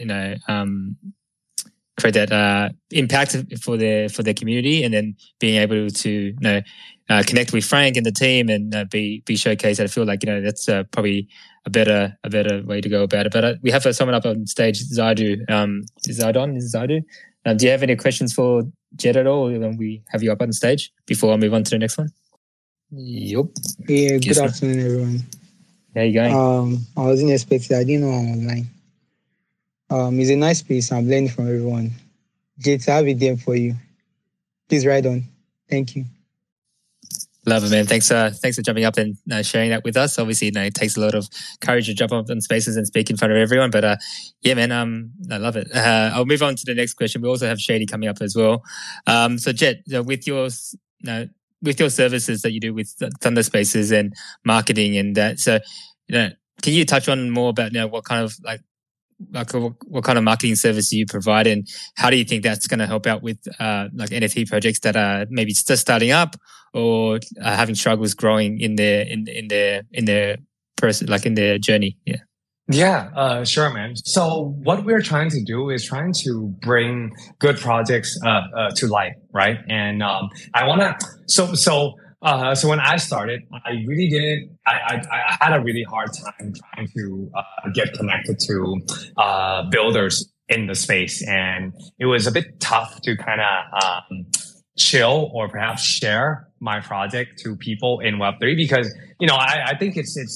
impact for their community, and then being able to connect with Frank and the team and be showcased. I feel like that's probably a better way to go about it. But we have someone up on stage, Zaidu. Zaidu. Do you have any questions for Jed at all when we have you up on stage before I move on to the next one? Yep. Yeah. Good afternoon, everyone. How you going? I wasn't expecting. I didn't know I'm online. It's a nice piece. I'm learning from everyone. Jed, I have it there for you. Please ride on. Thank you. Love it, man. Thanks for jumping up and sharing that with us. Obviously, it takes a lot of courage to jump up in spaces and speak in front of everyone. But yeah, man, I love it. I'll move on to the next question. We also have Shady coming up as well. So Jed, with your services that you do with Thunder Spaces and marketing and that, so can you touch on more about what kind of what kind of marketing service you provide, and how do you think that's going to help out with like NFT projects that are maybe just starting up or having struggles growing in their person, like in their journey? Yeah, sure, man. So what we're trying to do is trying to bring good projects to light, right? And I want to. So when I started, I really didn't. I had a really hard time trying to get connected to builders in the space, and it was a bit tough to kind of chill or perhaps share my project to people in Web3 because I think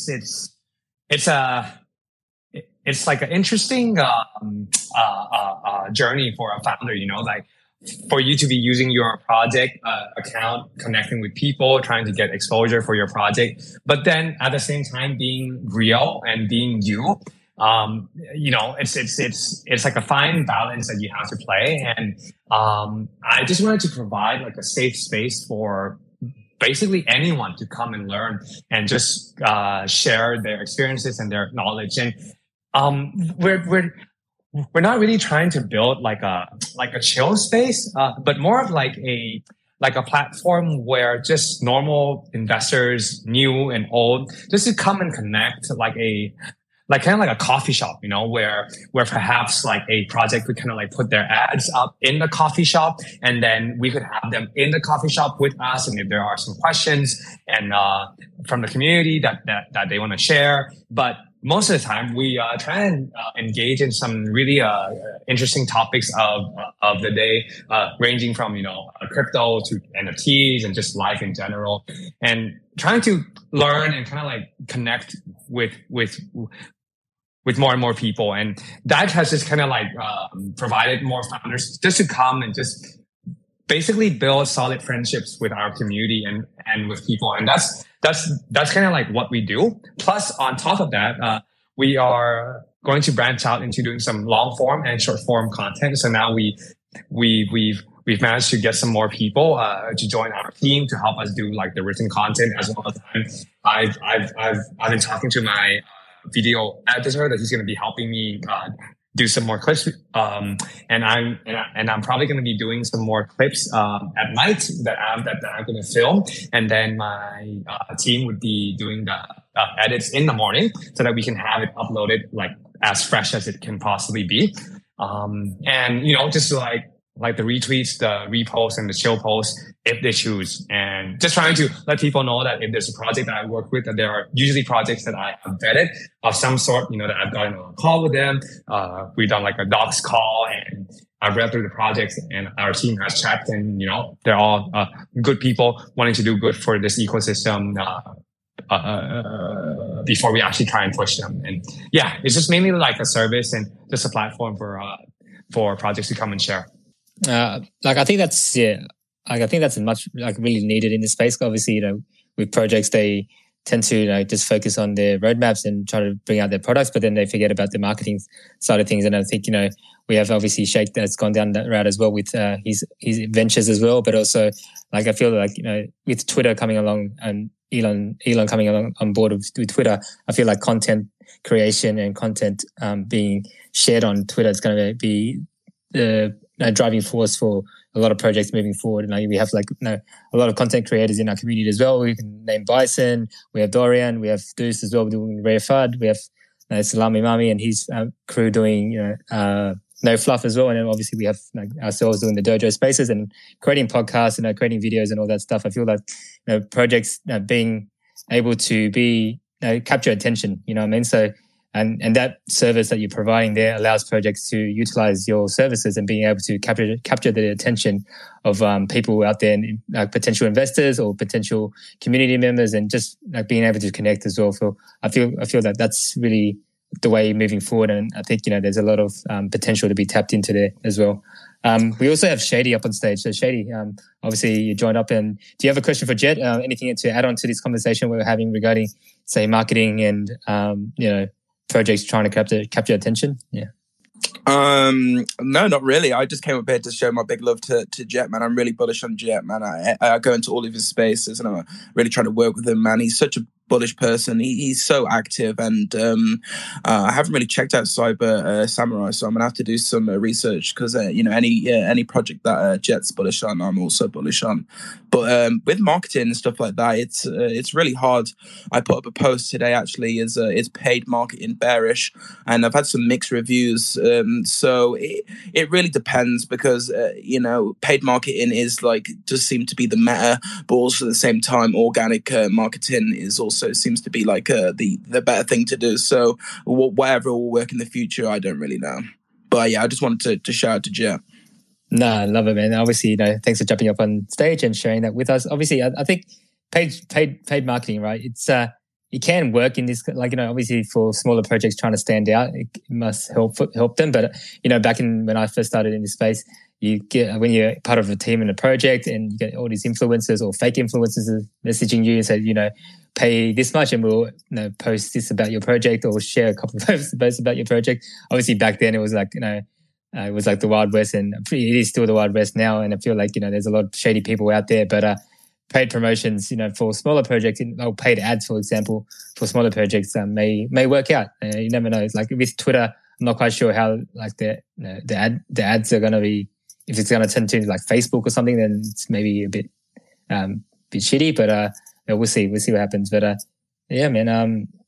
it's like an interesting journey for a founder, like for you to be using your project account, connecting with people, trying to get exposure for your project, but then at the same time being real and being you. It's like a fine balance that you have to play. And I just wanted to provide like a safe space for basically anyone to come and learn and just share their experiences and their knowledge. And we're not really trying to build like a chill space, but more of like a platform where just normal investors, new and old, just to come and connect like like kind of like a coffee shop, you know, where perhaps like a project would kind of like put their ads up in the coffee shop, and then we could have them in the coffee shop with us. And if there are some questions and from the community that they want to share, but most of the time we try and engage in some really interesting topics of the day, ranging from, you know, crypto to NFTs and just life in general, and trying to learn and kind of like connect with more and more people. And that has just kind of like provided more founders just to come and just basically build solid friendships with our community and with people. And that's kind of like what we do. Plus, on top of that, we are going to branch out into doing some long form and short form content. So now we've managed to get some more people to join our team to help us do like the written content as well as I've been talking to my video editor that he's going to be helping me do some more clips, and I'm probably going to be doing some more clips at night that I'm going to film, and then my team would be doing the edits in the morning so that we can have it uploaded like as fresh as it can possibly be, and you know, just like the retweets, the reposts, and the chill posts if they choose. And just trying to let people know that if there's a project that I work with, that there are usually projects that I have vetted of some sort, you know, that I've gotten on a call with them. We've done like a docs call, and I've read through the projects, and our team has checked, and, you know, they're all good people wanting to do good for this ecosystem before we actually try and push them. And yeah, it's just mainly like a service and just a platform for projects to come and share. Like I think that's I think that's much like really needed in this space. Obviously, you know, with projects they tend to, you know, just focus on their roadmaps and try to bring out their products, but then they forget about the marketing side of things. And I think, you know, we have obviously Shake that's gone down that route as well with his ventures as well. But also, like I feel like, you know, with Twitter coming along and Elon coming along on board with Twitter, I feel like content creation and content being shared on Twitter is going to be the driving force for a lot of projects moving forward. And we have like, you know, a lot of content creators in our community as well. We can name Bison, we have Dorian, we have Deuce as well doing Rare FUD, we have Salami Mami and his crew doing, you know, No Fluff as well. And then obviously we have like ourselves doing the Dojo Spaces and creating podcasts and creating videos and all that stuff. I feel like, you know, projects being able to be, you know, capture attention, you know what I mean? So, and that service that you're providing there allows projects to utilize your services and being able to capture the attention of people out there, like potential investors or potential community members, and just like being able to connect as well. So I feel that that's really the way moving forward, and I think, you know, there's a lot of potential to be tapped into there as well. We also have Shady up on stage. So Shady, obviously you joined up, and do you have a question for Jet? Anything to add on to this conversation we're having regarding, say, marketing and you know, projects trying to capture attention? Yeah. No, not really. I just came up here to show my big love to Jet, man. I'm really bullish on Jet, man. I go into all of his spaces and I'm really trying to work with him, man. He's such a bullish person. He's so active, and I haven't really checked out Cyber Samurai, so I'm gonna have to do some research, because you know, any project that Jet's bullish on, I'm also bullish on. But with marketing and stuff like that, it's really hard. I put up a post today actually, is paid marketing bearish, and I've had some mixed reviews. So it really depends, because you know, paid marketing is like, does seem to be the meta, but also at the same time, organic marketing is also seems to be like the better thing to do. So whatever will work in the future, I don't really know. But yeah, I just wanted to shout out to Jet. No, I love it, man. Obviously, you know, thanks for jumping up on stage and sharing that with us. Obviously, I think paid marketing, right? It's it can work in this, like, you know, obviously for smaller projects trying to stand out, it must help them. But you know, back when I first started in this space, you get, when you're part of a team in a project and you get all these influencers or fake influencers messaging you and say, you know, pay this much and we'll, you know, post this about your project or share a couple of posts about your project. Obviously back then it was like, you know, it was like the Wild West, and it is still the Wild West now. And I feel like, you know, there's a lot of shady people out there, but paid promotions, you know, for smaller projects, or paid ads, for example, for smaller projects may work out. You never know. It's like with Twitter, I'm not quite sure how like the ads are going to be. If it's going to turn to like Facebook or something, then it's maybe a bit shitty. But we'll see what happens. But yeah, man.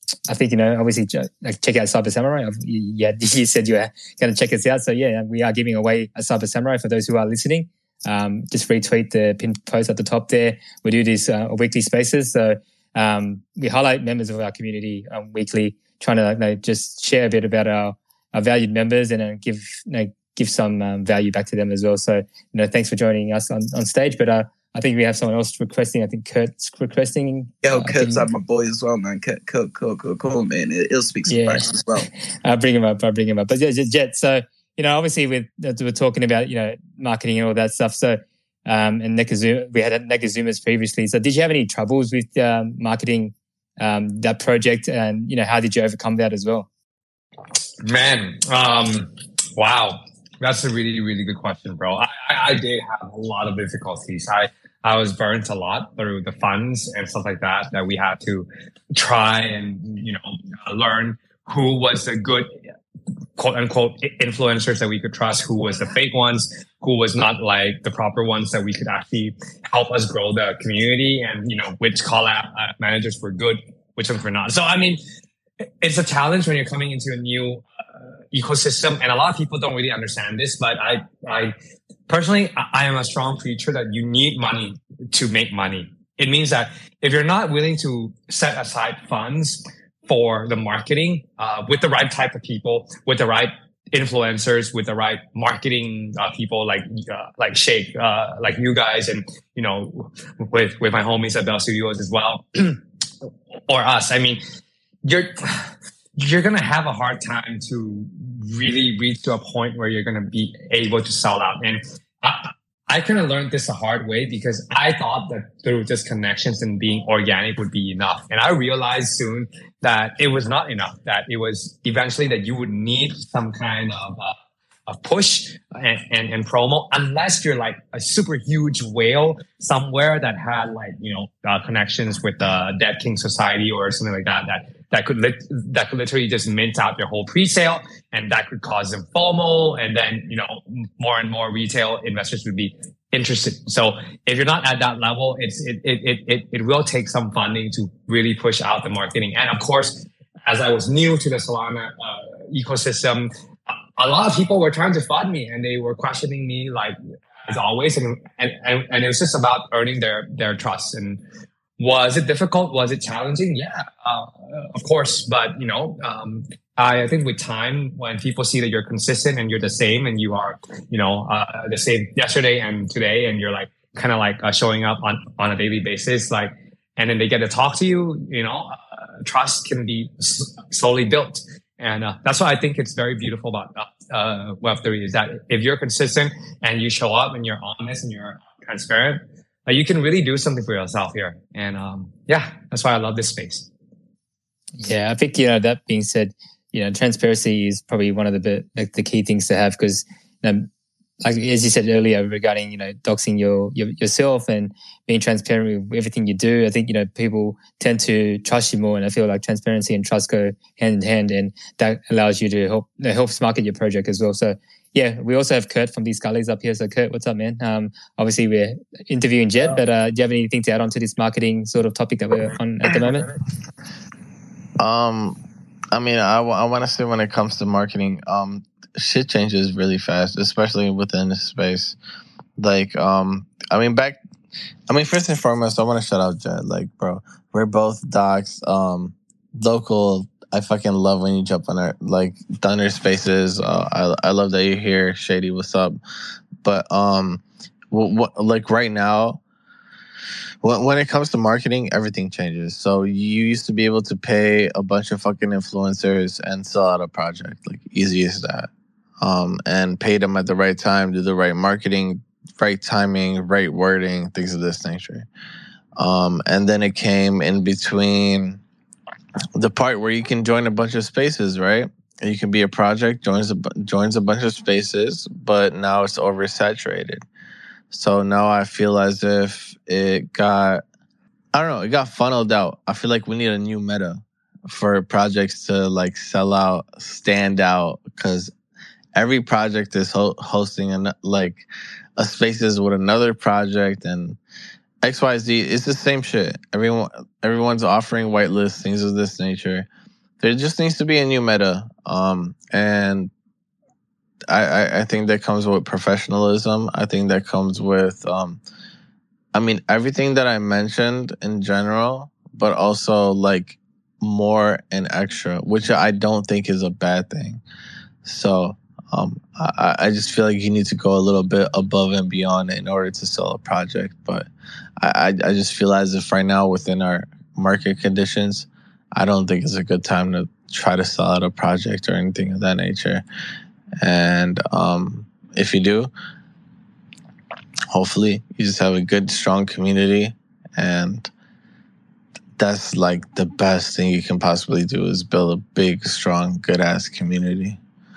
I think, obviously, like check out Cyber Samurai. You said you were going to check us out. So yeah, we are giving away a Cyber Samurai for those who are listening. Just retweet the pinned post at the top there. We do these weekly spaces. So we highlight members of our community weekly, trying to just share a bit about our valued members and give some value back to them as well. So, thanks for joining us on stage. But I think we have someone else requesting. I think Kurt's requesting. Kurt's my boy as well, man. Kurt, cool, man. He'll speak some Spanish as well. I'll bring him up. But yeah, Jet. So, obviously we're talking about, marketing and all that stuff. So, and Nekazuma, we had Nekazumas previously. So did you have any troubles with marketing that project, and, how did you overcome that as well? Man, wow. That's a really, really good question, bro. I did have a lot of difficulties. I was burnt a lot through the funds and stuff like that we had to try and, learn who was the good, quote unquote, influencers that we could trust, who was the fake ones, who was not like the proper ones that we could actually help us grow the community, and, which collab managers were good, which ones were not. So, I mean, it's a challenge when you're coming into a new ecosystem, and a lot of people don't really understand this, but I personally, I am a strong preacher that you need money to make money. It means that if you're not willing to set aside funds for the marketing, with the right type of people, with the right influencers, with the right marketing people like Shake, like you guys, and with my homies at Bell Studios as well, or us. I mean, you're gonna have a hard time to really reach to a point where you're gonna be able to sell out. And I kind of learned this the hard way, because I thought that through just connections and being organic would be enough. And I realized soon that it was not enough, that it was eventually that you would need some kind of push and promo, unless you're like a super huge whale somewhere that had connections with the Dead King Society or something like that could literally just mint out your whole pre-sale, and that could cause them FOMO, and then more and more retail investors would be interested. So if you're not at that level, it will take some funding to really push out the marketing. And of course, as I was new to the Solana ecosystem, a lot of people were trying to fund me, and they were questioning me, like, as always, and it was just about earning their trust. And was it difficult? Was it challenging? Yeah, of course. But I think with time, when people see that you're consistent and you're the same, and you are the same yesterday and today, and you're like kind of like showing up on a daily basis, like, and then they get to talk to you, trust can be slowly built. And that's why I think it's very beautiful about Web3, is that if you're consistent and you show up and you're honest and you're transparent, you can really do something for yourself here. And that's why I love this space. Yeah, I think, that being said, transparency is probably one of the key things to have, because like as you said earlier regarding doxing yourself and being transparent with everything you do, I think people tend to trust you more, and I feel like transparency and trust go hand in hand, and that allows you to helps market your project as well. So yeah, we also have Kurt from these Scullies up here. So Kurt, what's up, man? Obviously we're interviewing Jet, but do you have anything to add on to this marketing sort of topic that we're on at the moment? I mean, I want to say when it comes to marketing, shit changes really fast, especially within this space. Like, first and foremost, I want to shout out Jet. Like, bro, we're both docs, local. I fucking love when you jump on our Thunder Spaces. I love that you're here, Shady. What's up? But like right now, when it comes to marketing, everything changes. So you used to be able to pay a bunch of fucking influencers and sell out a project, like easy as that. And pay them at the right time, do the right marketing, right timing, right wording, things of this nature. And then it came in between the part where you can join a bunch of spaces, right? And you can be a project, joins a bunch of spaces, but now it's oversaturated. So now I feel as if it got funneled out. I feel like we need a new meta for projects to sell out, stand out, because every project is hosting a spaces with another project, and XYZ. It's the same shit. Everyone's offering whitelist things of this nature. There just needs to be a new meta. And I think that comes with professionalism. I think that comes with everything that I mentioned in general, but also like more and extra, which I don't think is a bad thing. So I just feel like you need to go a little bit above and beyond in order to sell a project. But I just feel as if right now within our market conditions, I don't think it's a good time to try to sell out a project or anything of that nature. And if you do, hopefully you just have a good, strong community. And that's like the best thing you can possibly do is build a big, strong, good-ass community.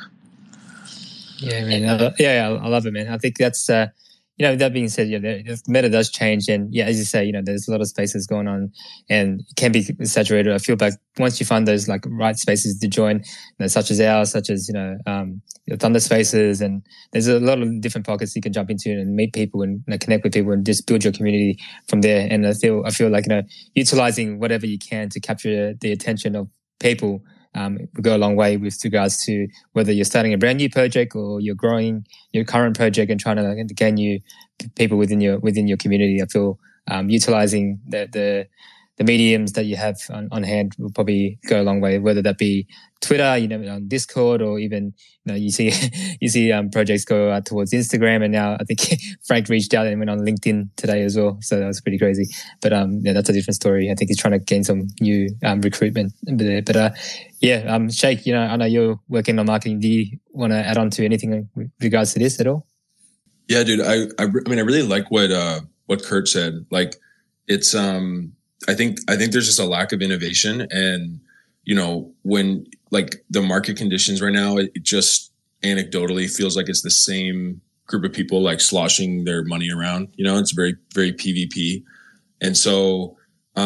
Yeah, man. I love it, man. I think that's, that being said, the meta does change. And yeah, as you say, there's a lot of spaces going on and it can be saturated. I feel like once you find those like right spaces to join, such as ours, such as, Thunder Spaces, and there's a lot of different pockets you can jump into and meet people and connect with people and just build your community from there. And I feel like, utilizing whatever you can to capture the attention of people will go a long way with regards to whether you're starting a brand new project or you're growing your current project and trying to gain new people within your community. I feel utilizing the mediums that you have on hand will probably go a long way, whether that be Twitter, on Discord, or even you see projects go out towards Instagram, and now I think Frank reached out and went on LinkedIn today as well, so that was pretty crazy. But that's a different story. I think he's trying to gain some new recruitment there. But Sheikh, I know you're working on marketing. Do you want to add on to anything with regards to this at all? Yeah, dude. I really like what Kurt said. Like, it's I think there's just a lack of innovation, and when like the market conditions right now, it just anecdotally feels like it's the same group of people like sloshing their money around. It's very, very PvP, and so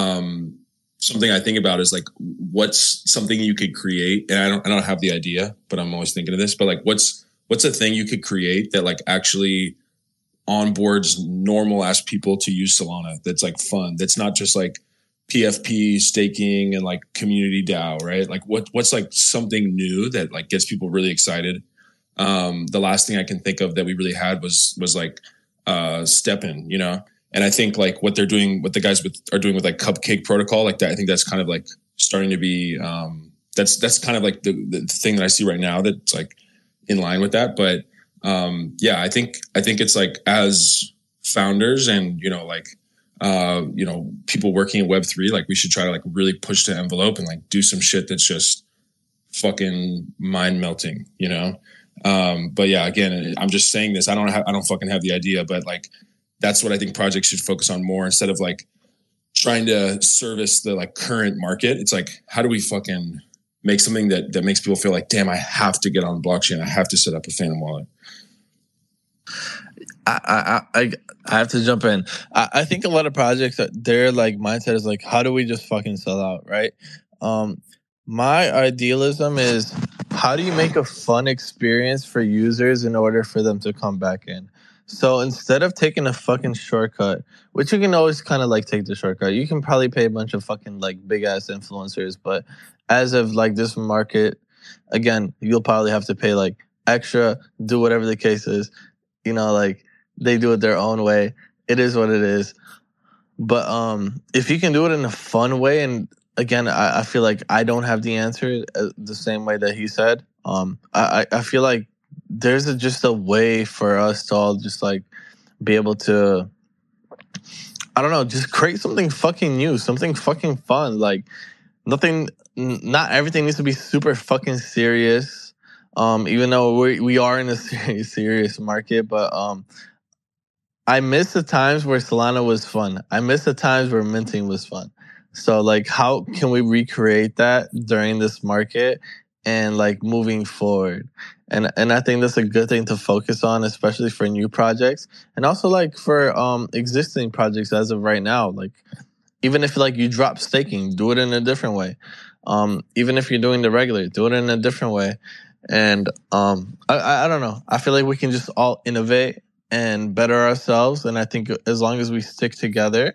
something I think about is like, what's something you could create? And I don't have the idea, but I'm always thinking of this. But like, what's a thing you could create that like actually onboards normal ass people to use Solana? That's like fun. That's not just like PFP staking and like community DAO, right? Like what's like something new that like gets people really excited? The last thing I can think of that we really had was like STEPN, and I think like what the guys are doing with like Cupcake Protocol, like that, I think that's kind of like starting to be that's kind of like the thing that I see right now that's like in line with that. But I think it's like, as founders and people working at Web3, like we should try to like really push the envelope and like do some shit that's just fucking mind melting, But yeah, again, I'm just saying this. I don't fucking have the idea, but like that's what I think projects should focus on more, instead of like trying to service the like current market. It's like, how do we fucking make something that makes people feel like, damn, I have to get on blockchain. I have to set up a Phantom wallet. I have to jump in. I think a lot of projects, their like mindset is like, how do we just fucking sell out, right? My idealism is, how do you make a fun experience for users in order for them to come back in? So instead of taking a fucking shortcut, which you can always kind of like take the shortcut, you can probably pay a bunch of fucking like big ass influencers, but as of like this market, again, you'll probably have to pay like extra, do whatever the case is. Like they do it their own way. It is what it is. But if you can do it in a fun way, and again, I feel like I don't have the answer the same way that he said. I feel like there's just a way for us to all just like be able to, I don't know, just create something fucking new, something fucking fun. Like not everything needs to be super fucking serious. Even though we are in a serious market, but I miss the times where Solana was fun. I miss the times where minting was fun. So like, how can we recreate that during this market and like moving forward? And I think that's a good thing to focus on, especially for new projects, and also like for existing projects as of right now. Like, even if like you drop staking, do it in a different way. Even if you're doing the regular, do it in a different way. And I don't know. I feel like we can just all innovate and better ourselves. And I think as long as we stick together,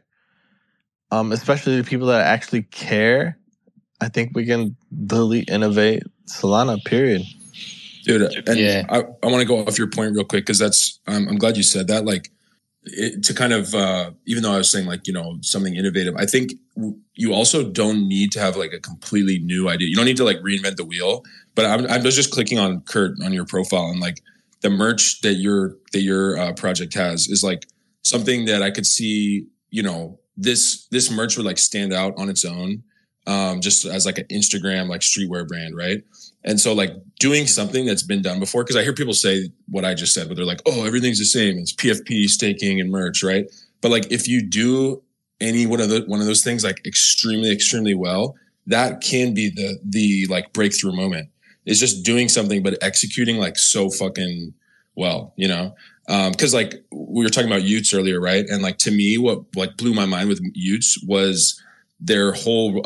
especially the people that actually care, I think we can really innovate Solana, period. Dude, and Yeah. I want to go off your point real quick because that's I'm glad you said that. Like, to kind of even though I was saying like, you know, something innovative, I think you also don't need to have like a completely new idea. You don't need to like reinvent the wheel. But I was just clicking on Kurt on your profile, and like the merch that your project has is like something that I could see. You know, this merch would like stand out on its own, just as like an Instagram like streetwear brand, right? And so like doing something that's been done before, because I hear people say what I just said, but they're like, oh, everything's the same. It's PFP, staking, and merch, right? But like if you do any one of those things like extremely, extremely well, that can be the like breakthrough moment. It's just doing something, but executing like so fucking well, you know? Because like we were talking about Utes earlier, right? And like to me, what like blew my mind with Utes was their whole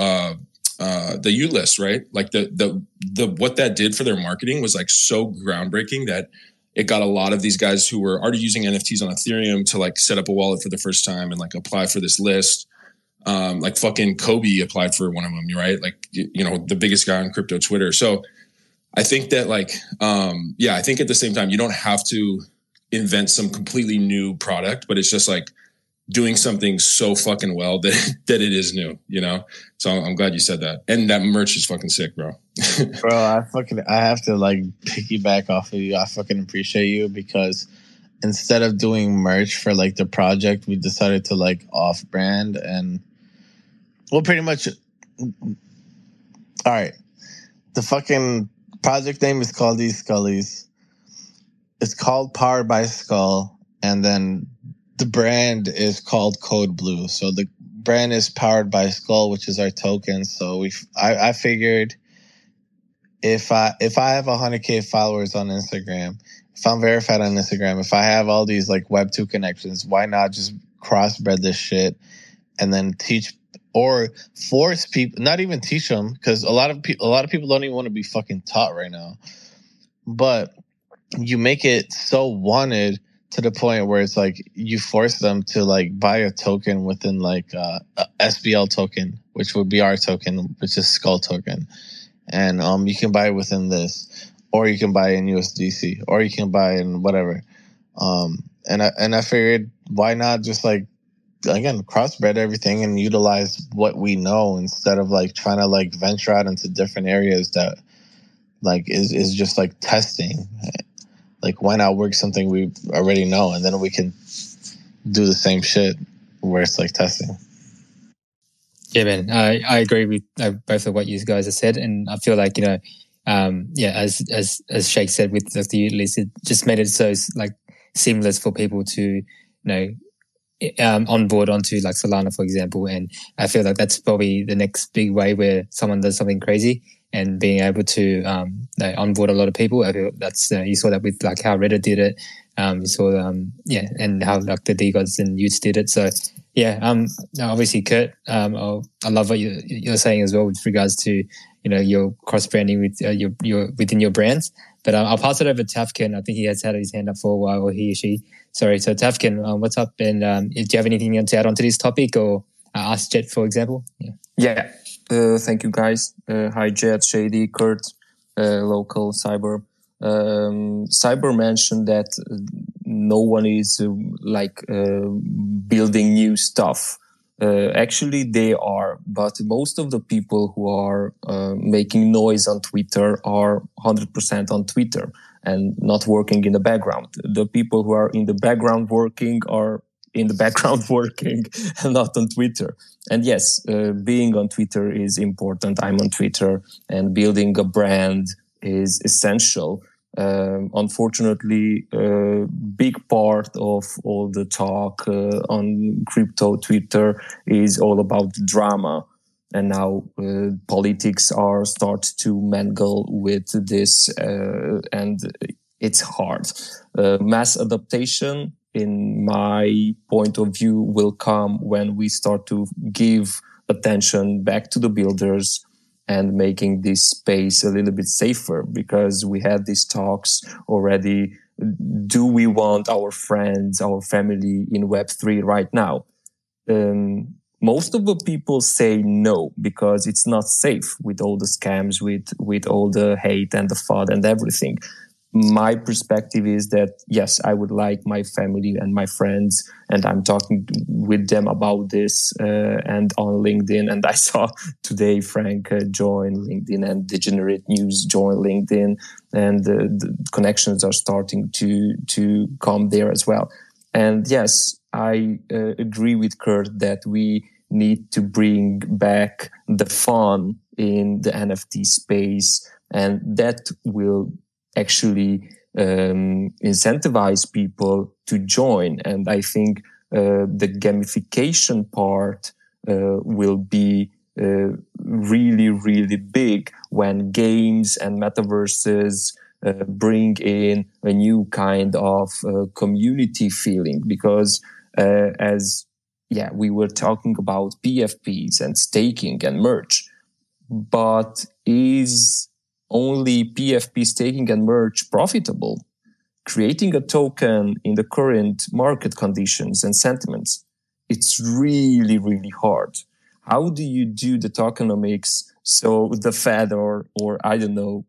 the Ute list, right? Like the what that did for their marketing was like so groundbreaking that it got a lot of these guys who were already using NFTs on Ethereum to like set up a wallet for the first time and like apply for this list. Like fucking Kobe applied for one of them, right? Like, you know, the biggest guy on crypto Twitter. So I think that like, I think at the same time, you don't have to invent some completely new product, but it's just like doing something so fucking well that it is new, you know? So I'm glad you said that. And that merch is fucking sick, bro. Bro, I have to like piggyback off of you. I fucking appreciate you because instead of doing merch for like the project, we decided to like off brand and well, pretty much. All right. The fucking project name is called These Scullies. It's called Powered by Skull. And then the brand is called Code Blue. So the brand is Powered by Skull, which is our token. So I figured if I have 100K followers on Instagram, if I'm verified on Instagram, if I have all these like Web2 connections, why not just crossbred this shit and then teach or force people, not even teach them, because a lot of people don't even want to be fucking taught right now. But you make it so wanted to the point where it's like you force them to like buy a token within like a SBL token, which would be our token, which is Skull token. And you can buy it within this, or you can buy in USDC, or you can buy in whatever. And I figured, why not just like, again, crossbred everything and utilize what we know instead of like trying to like venture out into different areas that like is just like testing. Like, why not work something we already know, and then we can do the same shit where it's like testing. Yeah, man, I agree with both of what you guys have said, and I feel like, you know, as Shake said with the Ute list, it just made it so like seamless for people to, you know, onboard onto like Solana, for example. And I feel like that's probably the next big way where someone does something crazy and being able to onboard a lot of people. I feel that's you saw that with like how Reddit did it. You saw and how like the DeGods and Utes did it. So obviously Kurt, I love what you're saying as well with regards to, you know, your cross branding with your within your brands. But I'll pass it over to Tafkin. I think he has had his hand up for a while, or he or she. Sorry. So Tafkin, what's up? And do you have anything to add on to this topic, or ask Jet, for example? Yeah. Thank you, guys. Hi, Jet, Shady, Kurt, local Cyber. Cyber mentioned that no one is building new stuff. Actually, they are, but most of the people who are making noise on Twitter are 100% on Twitter and not working in the background. The people who are in the background working are in the background working and not on Twitter. And yes, being on Twitter is important. I'm on Twitter, and building a brand is essential. Unfortunately, a big part of all the talk on crypto Twitter is all about drama. And now politics are start to mingle with this, and it's hard. Mass adaptation, in my point of view, will come when we start to give attention back to the builders and making this space a little bit safer, because we had these talks already do we want our friends, our family in Web3 right now? Most of the people say no, because it's not safe with all the scams, with all the hate and the FUD and everything. My perspective is that, yes, I would like my family and my friends, and I'm talking with them about this and on LinkedIn. And I saw today Frank join LinkedIn and Degenerate News join LinkedIn, and the connections are starting to come there as well. And yes, I agree with Kurt that we need to bring back the fun in the NFT space, and that will actually incentivize people to join. And I think the gamification part will be really, really big when games and metaverses bring in a new kind of community feeling, because we were talking about PFPs and staking and merge, but is only PFP staking and merge profitable? Creating a token in the current market conditions and sentiments, it's really, really hard. How do you do the tokenomics so the Fed or I don't know,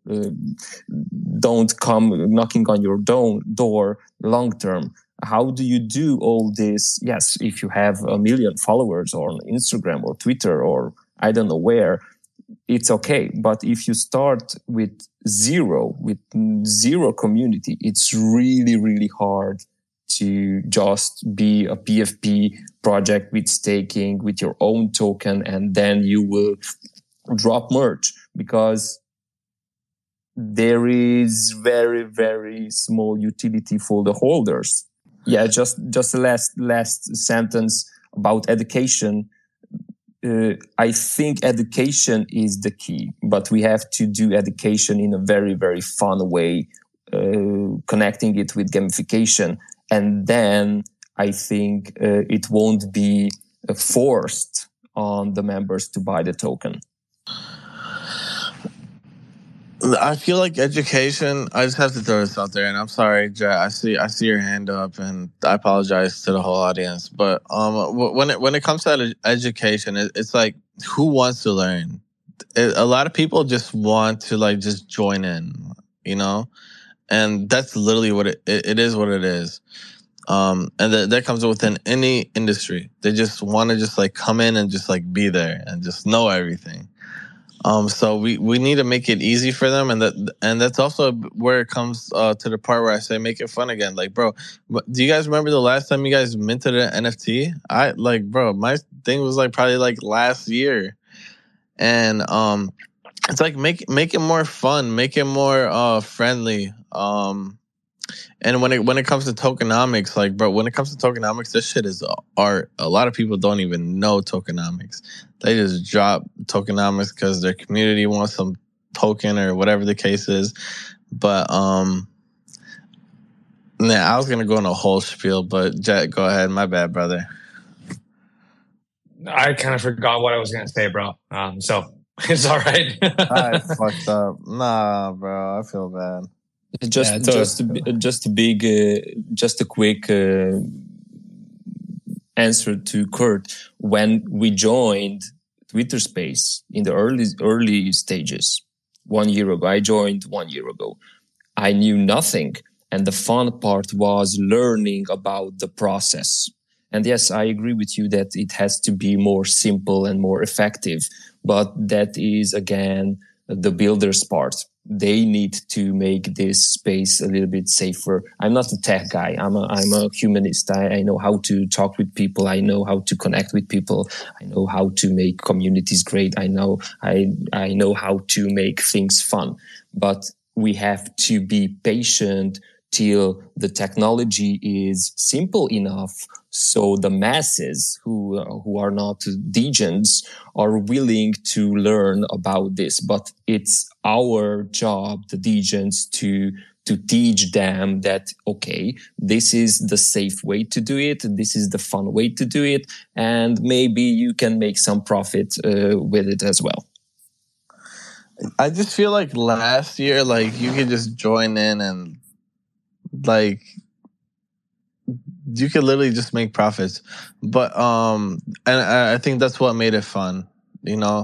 don't come knocking on your door long term? How do you do all this? Yes, if you have 1 million followers on Instagram or Twitter or I don't know where, it's okay. But if you start with zero community, it's really, really hard to just be a PFP project with staking, with your own token, and then you will drop merge, because there is very, very small utility for the holders. Yeah, just the last sentence about education. I think education is the key, but we have to do education in a very, very fun way, connecting it with gamification. And then I think it won't be forced on the members to buy the token. I feel like education. I just have to throw this out there, and I'm sorry, Jet. I see your hand up, and I apologize to the whole audience. But when it comes to education, it's like, who wants to learn? A lot of people just want to just join in, and that's literally what it is. What it is, and that comes within any industry. They just want to just come in and just be there and just know everything. So we need to make it easy for them, and that's also where it comes to the part where I say make it fun again. Bro, do you guys remember the last time you guys minted an NFT? Bro, my thing was probably last year, and it's make it more fun, make it more friendly. And when it comes to tokenomics, bro, when it comes to tokenomics, this shit is art. A lot of people don't even know tokenomics. They just drop tokenomics because their community wants some token or whatever the case is. But I was gonna go on a whole spiel, but Jet, go ahead. My bad, brother. I kind of forgot what I was gonna say, bro. So it's all right. I fucked up. Nah, bro, I feel bad. Just a quick answer to Kurt. When we joined Twitter Space in the early stages 1 year ago, I joined 1 year ago. I knew nothing, and the fun part was learning about the process. And yes, I agree with you that it has to be more simple and more effective, but that is again the builder's part. They need to make this space a little bit safer. I'm not a tech guy. I'm a humanist. I know how to talk with people. I know how to connect with people. I know how to make communities great. I know how to make things fun. But we have to be patient till the technology is simple enough so the masses who are not degens are willing to learn about this. But it's our job, the degens, to teach them that, okay, this is the safe way to do it. This is the fun way to do it. And maybe you can make some profit with it as well. I just feel like last year, you could just join in and like you could literally just make profits. But and I think that's what made it fun, you know.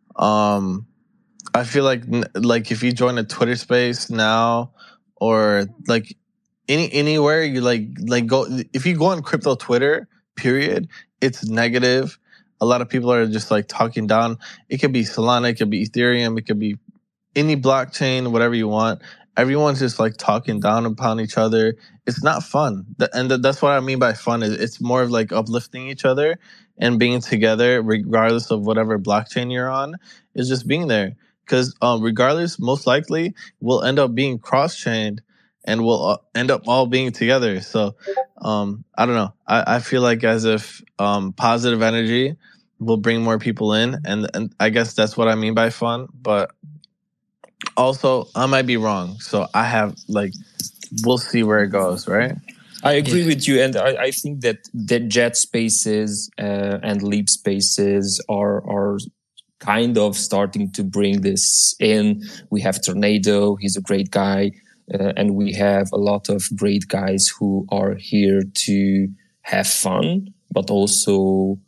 I feel like if you join a Twitter space now, or like anywhere you like go, if you go on crypto Twitter, period, it's negative. A lot of people are just like talking down. It could be Solana, it could be Ethereum, it could be any blockchain, whatever you want. Everyone's just like talking down upon each other. It's not fun. And that's what I mean by fun. Is it's more of like uplifting each other and being together, regardless of whatever blockchain you're on, is just being there. Because regardless, most likely, we'll end up being cross-chained and we'll end up all being together. So I don't know. I feel like as if positive energy will bring more people in. And I guess that's what I mean by fun. But also, I might be wrong. So I have we'll see where it goes, right? I agree with you, and I think that the Jet spaces and Leap spaces are kind of starting to bring this in. We have Tornado; he's a great guy, and we have a lot of great guys who are here to have fun, but also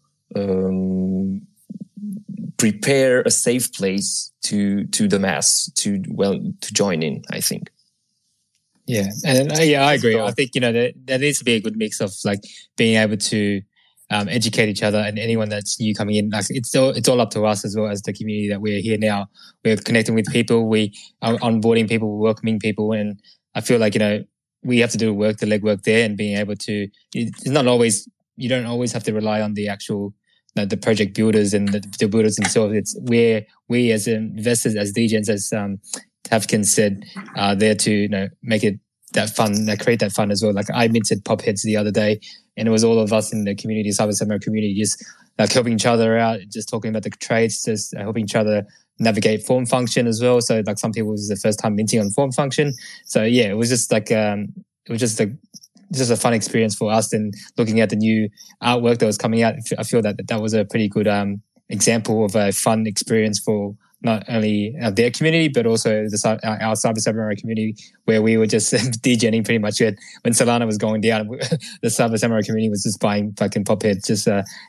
prepare a safe place to the mass to join in, I think. Yeah, and I agree. I think there needs to be a good mix of like being able to educate each other, and anyone that's new coming in. Like it's all up to us as well as the community that we're here now. We're connecting with people, we are onboarding people, we're welcoming people, and I feel like we have to do the legwork there, and being able to. It's not always. You don't always have to rely on the actual. The project builders and the builders themselves. It's where we as investors, as DGens, as Tavkin said, are there to make it that fun, create that fun as well. Like I minted Popheads the other day, and it was all of us in the community, Cyber Samurai community, just like helping each other out, just talking about the trades, just helping each other navigate form function as well. So like some people, it was the first time minting on form function. So yeah, it was just like just a fun experience for us, and looking at the new artwork that was coming out. I feel that was a pretty good example of a fun experience for not only their community, but also our Cyber Samurai community, where we were just DJing pretty much it. When Solana was going down, the Cyber Samurai community was just buying fucking Popheads just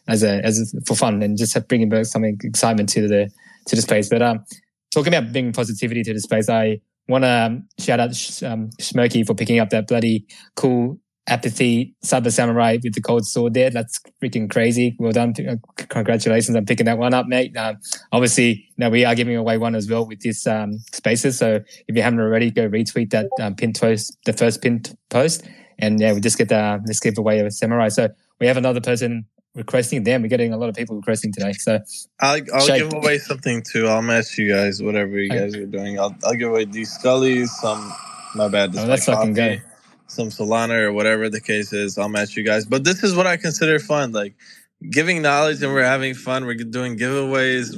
as for fun, and just bringing back some excitement to the space. But talking about bringing positivity to the space, I want to shout out Smokey for picking up that bloody cool Apathy Cyber Samurai with the cold sword there. That's freaking crazy. Well done. Congratulations on picking that one up, mate. Obviously, we are giving away one as well with this spaces. So if you haven't already, go retweet that pinned post, the first pinned post. And we just get this giveaway of a samurai. So we have another person requesting them. We're getting a lot of people requesting today. So I'll give away something too. I'll match you guys, whatever you guys are doing. I'll give away these Scullies, some, my bad. Let's fucking go. Some Solana or whatever the case is, I'll match you guys. But this is what I consider fun, like giving knowledge, and we're having fun. We're doing giveaways.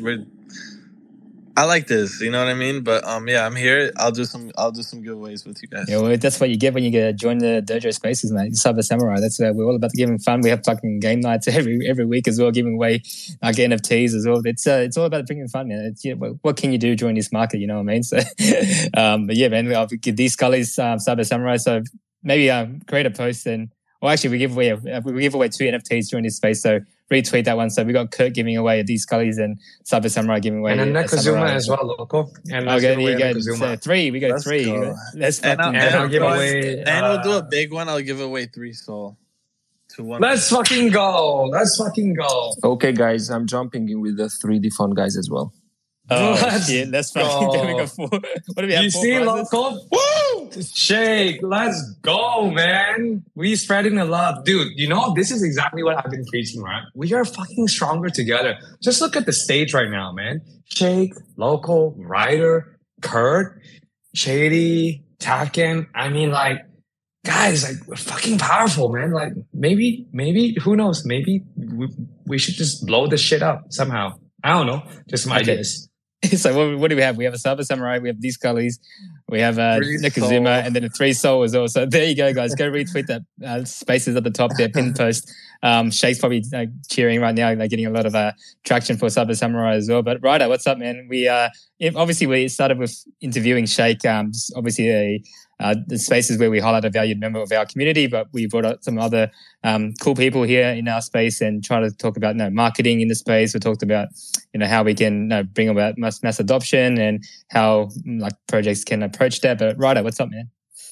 I like this, you know what I mean? But yeah, I'm here. I'll do some giveaways with you guys. Yeah, well, that's what you get when you join the dojo spaces, mate. Cyber Samurai. That's we're all about giving fun. We have fucking game nights every week as well, giving away like NFTs as well. It's all about bringing fun, man. What can you do during this market? You know what I mean? So, but yeah, man, I'll give these Scullies Cyber Samurai. So maybe create a post and. Well, actually, we give away 2 NFTs during this space, so retweet that one. So we got Kurt giving away these Scullies and Cyber Samurai giving away, and Nekazuma as well, local. And okay, you go 3. We go 3. Let's I'll give away. And we'll do a big one. I'll give away 3 soul to 1. Let's fucking go! Okay, guys, I'm jumping in with the 3D fun guys as well. Oh shit! Let's fucking go. We got 4. What do we have? You see, local? Woo! Shake, let's go, man. We spreading the love. Dude, this is exactly what I've been preaching, right? We are fucking stronger together. Just look at the stage right now, man. Shake, local, Ryder, Kurt, Shady, Tavkin. I mean, like, guys, like, we're fucking powerful, man. Like, maybe, who knows? Maybe we should just blow this shit up somehow. I don't know. Just some ideas. So what do we have? We have a Cyber Samurai, we have these Scullies, we have Nekazuma, and then a 3 soul as well. So there you go, guys. Go retweet that spaces at the top there, pin post. Shake's probably cheering right now, getting a lot of traction for Cyber Samurai as well. But Ryder, what's up, man? We started with interviewing Shake. Obviously, the spaces where we highlight a valued member of our community, but we brought out some other cool people here in our space and try to talk about marketing in the space. We talked about how we can bring about mass adoption and how projects can approach that. But Ryder, what's up, man?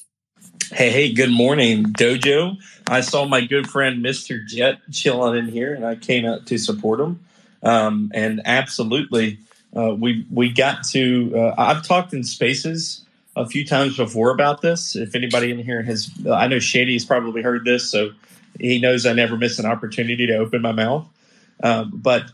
Hey, good morning, Dojo. I saw my good friend Mr. Jet chilling in here, and I came out to support him. And absolutely, we got to. I've talked in spaces a few times before about this. If anybody in here I know Shady's probably heard this, so he knows I never miss an opportunity to open my mouth. But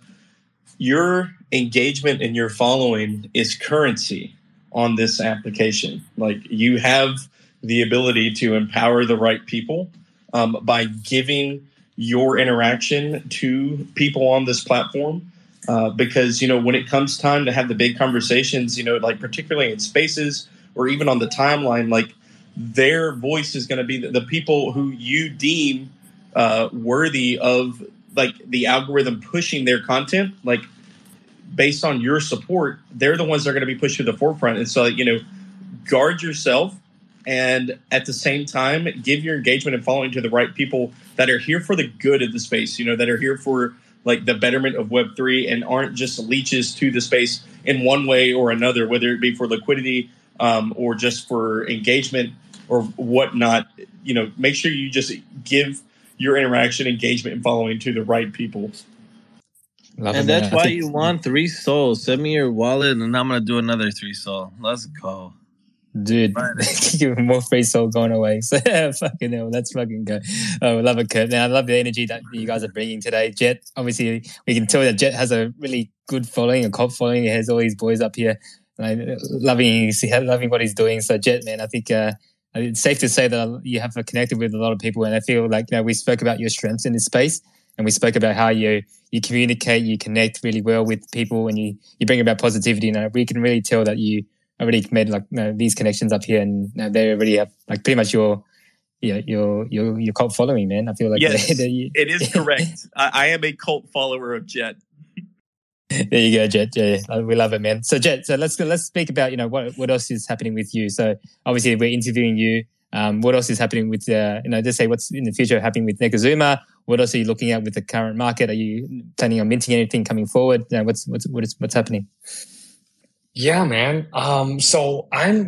your engagement and your following is currency on this application. You have the ability to empower the right people by giving your interaction to people on this platform. Because, when it comes time to have the big conversations, particularly in spaces or even on the timeline, their voice is going to be the people who you deem worthy of the algorithm pushing their content, based on your support. They're the ones that are going to be pushed to the forefront. And so, guard yourself. And at the same time, give your engagement and following to the right people that are here for the good of the space, that are here for the betterment of Web3 and aren't just leeches to the space in one way or another, whether it be for liquidity or just for engagement or whatnot. Make sure you just give your interaction, engagement, and following to the right people. And that's why you want 3 souls. Send me your wallet and I'm going to do another 3 soul. Let's go. Dude, more free soul going away. So fucking hell, let's fucking go. Oh, I love it, Kurt. Man, I love the energy that you guys are bringing today. Jet, obviously, we can tell that Jet has a really good following, a cult following. He has all these boys up here, loving what he's doing. So, Jet, man, I think it's safe to say that you have connected with a lot of people, and I feel like we spoke about your strengths in this space, and we spoke about how you communicate, you connect really well with people, and you bring about positivity. And we can really tell that you already made these connections up here, and they already have pretty much your cult following, man. I feel like yes, it is correct. I am a cult follower of Jet. There you go, Jet. Yeah, we love it, man. So Jet, let's speak about what else is happening with you. So obviously we're interviewing you. What else is happening with just say what's in the future happening with Nekazuma? What else are you looking at with the current market? Are you planning on minting anything coming forward? What's happening? Yeah, man. So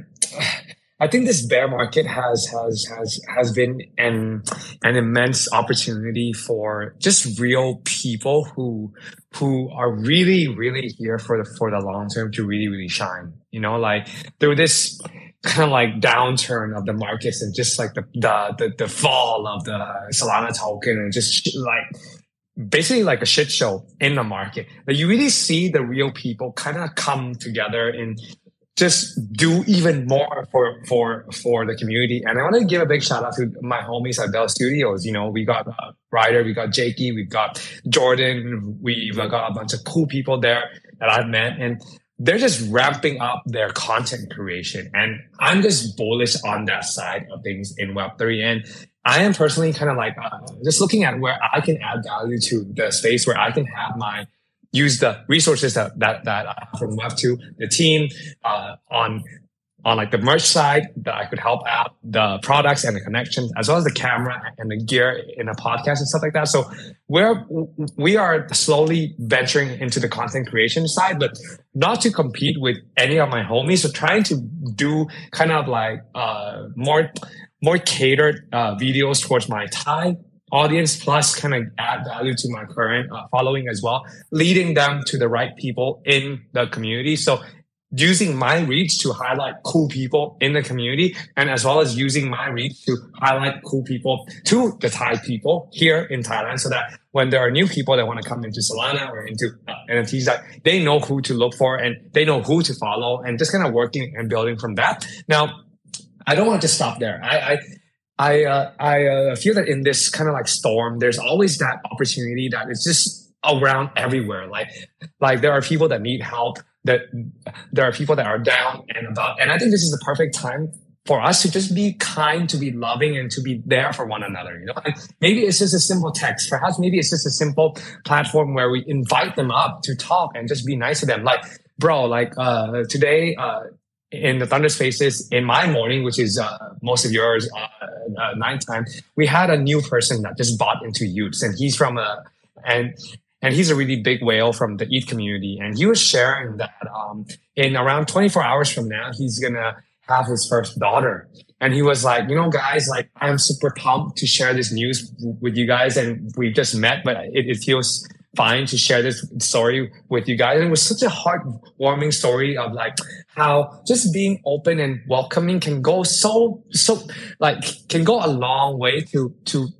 I think this bear market has been an immense opportunity for just real people who are really, really here for the long term to really, really shine. Through this kind of downturn of the markets and just the fall of the Solana token and just basically a shit show in the market. You really see the real people kind of come together and just do even more for the community. And I want to give a big shout out to my homies at Bell Studios. We got Ryder, we got Jakey, we've got Jordan, we've got a bunch of cool people there that I've met, and they're just ramping up their content creation. And I'm just bullish on that side of things in Web3. And I am personally kind of just looking at where I can add value to the space, where I can have use the resources that I have from Web2, the team, on the merch side that I could help out, the products and the connections, as well as the camera and the gear in a podcast and stuff like that. So we are slowly venturing into the content creation side, but not to compete with any of my homies. So trying to do kind of more catered videos towards my Thai audience, plus kind of add value to my current following as well, leading them to the right people in the community. So using my reach to highlight cool people in the community, and as well as using my reach to highlight cool people to the Thai people here in Thailand, so that when there are new people that want to come into Solana or into NFTs, that they know who to look for and they know who to follow, and just kind of working and building from that. Now, I don't want to stop there. I feel that in this kind of storm, there's always that opportunity that is just around everywhere. Like there are people that need help, that there are people that are down and about. And I think this is the perfect time for us to just be kind, to be loving, and to be there for one another. And maybe it's just a simple text. Perhaps maybe it's just a simple platform where we invite them up to talk and just be nice to them. Like, bro, today in the Thunder Spaces in my morning, which is most of yours nighttime, we had a new person that just bought into Utes, and he's from and he's a really big whale from the ETH community. And he was sharing that in around 24 hours from now, he's going to have his first daughter. And he was like, guys, like, I'm super pumped to share this news with you guys. And we just met, but it feels fine to share this story with you guys. And it was such a heartwarming story of like how just being open and welcoming can go can go a long way to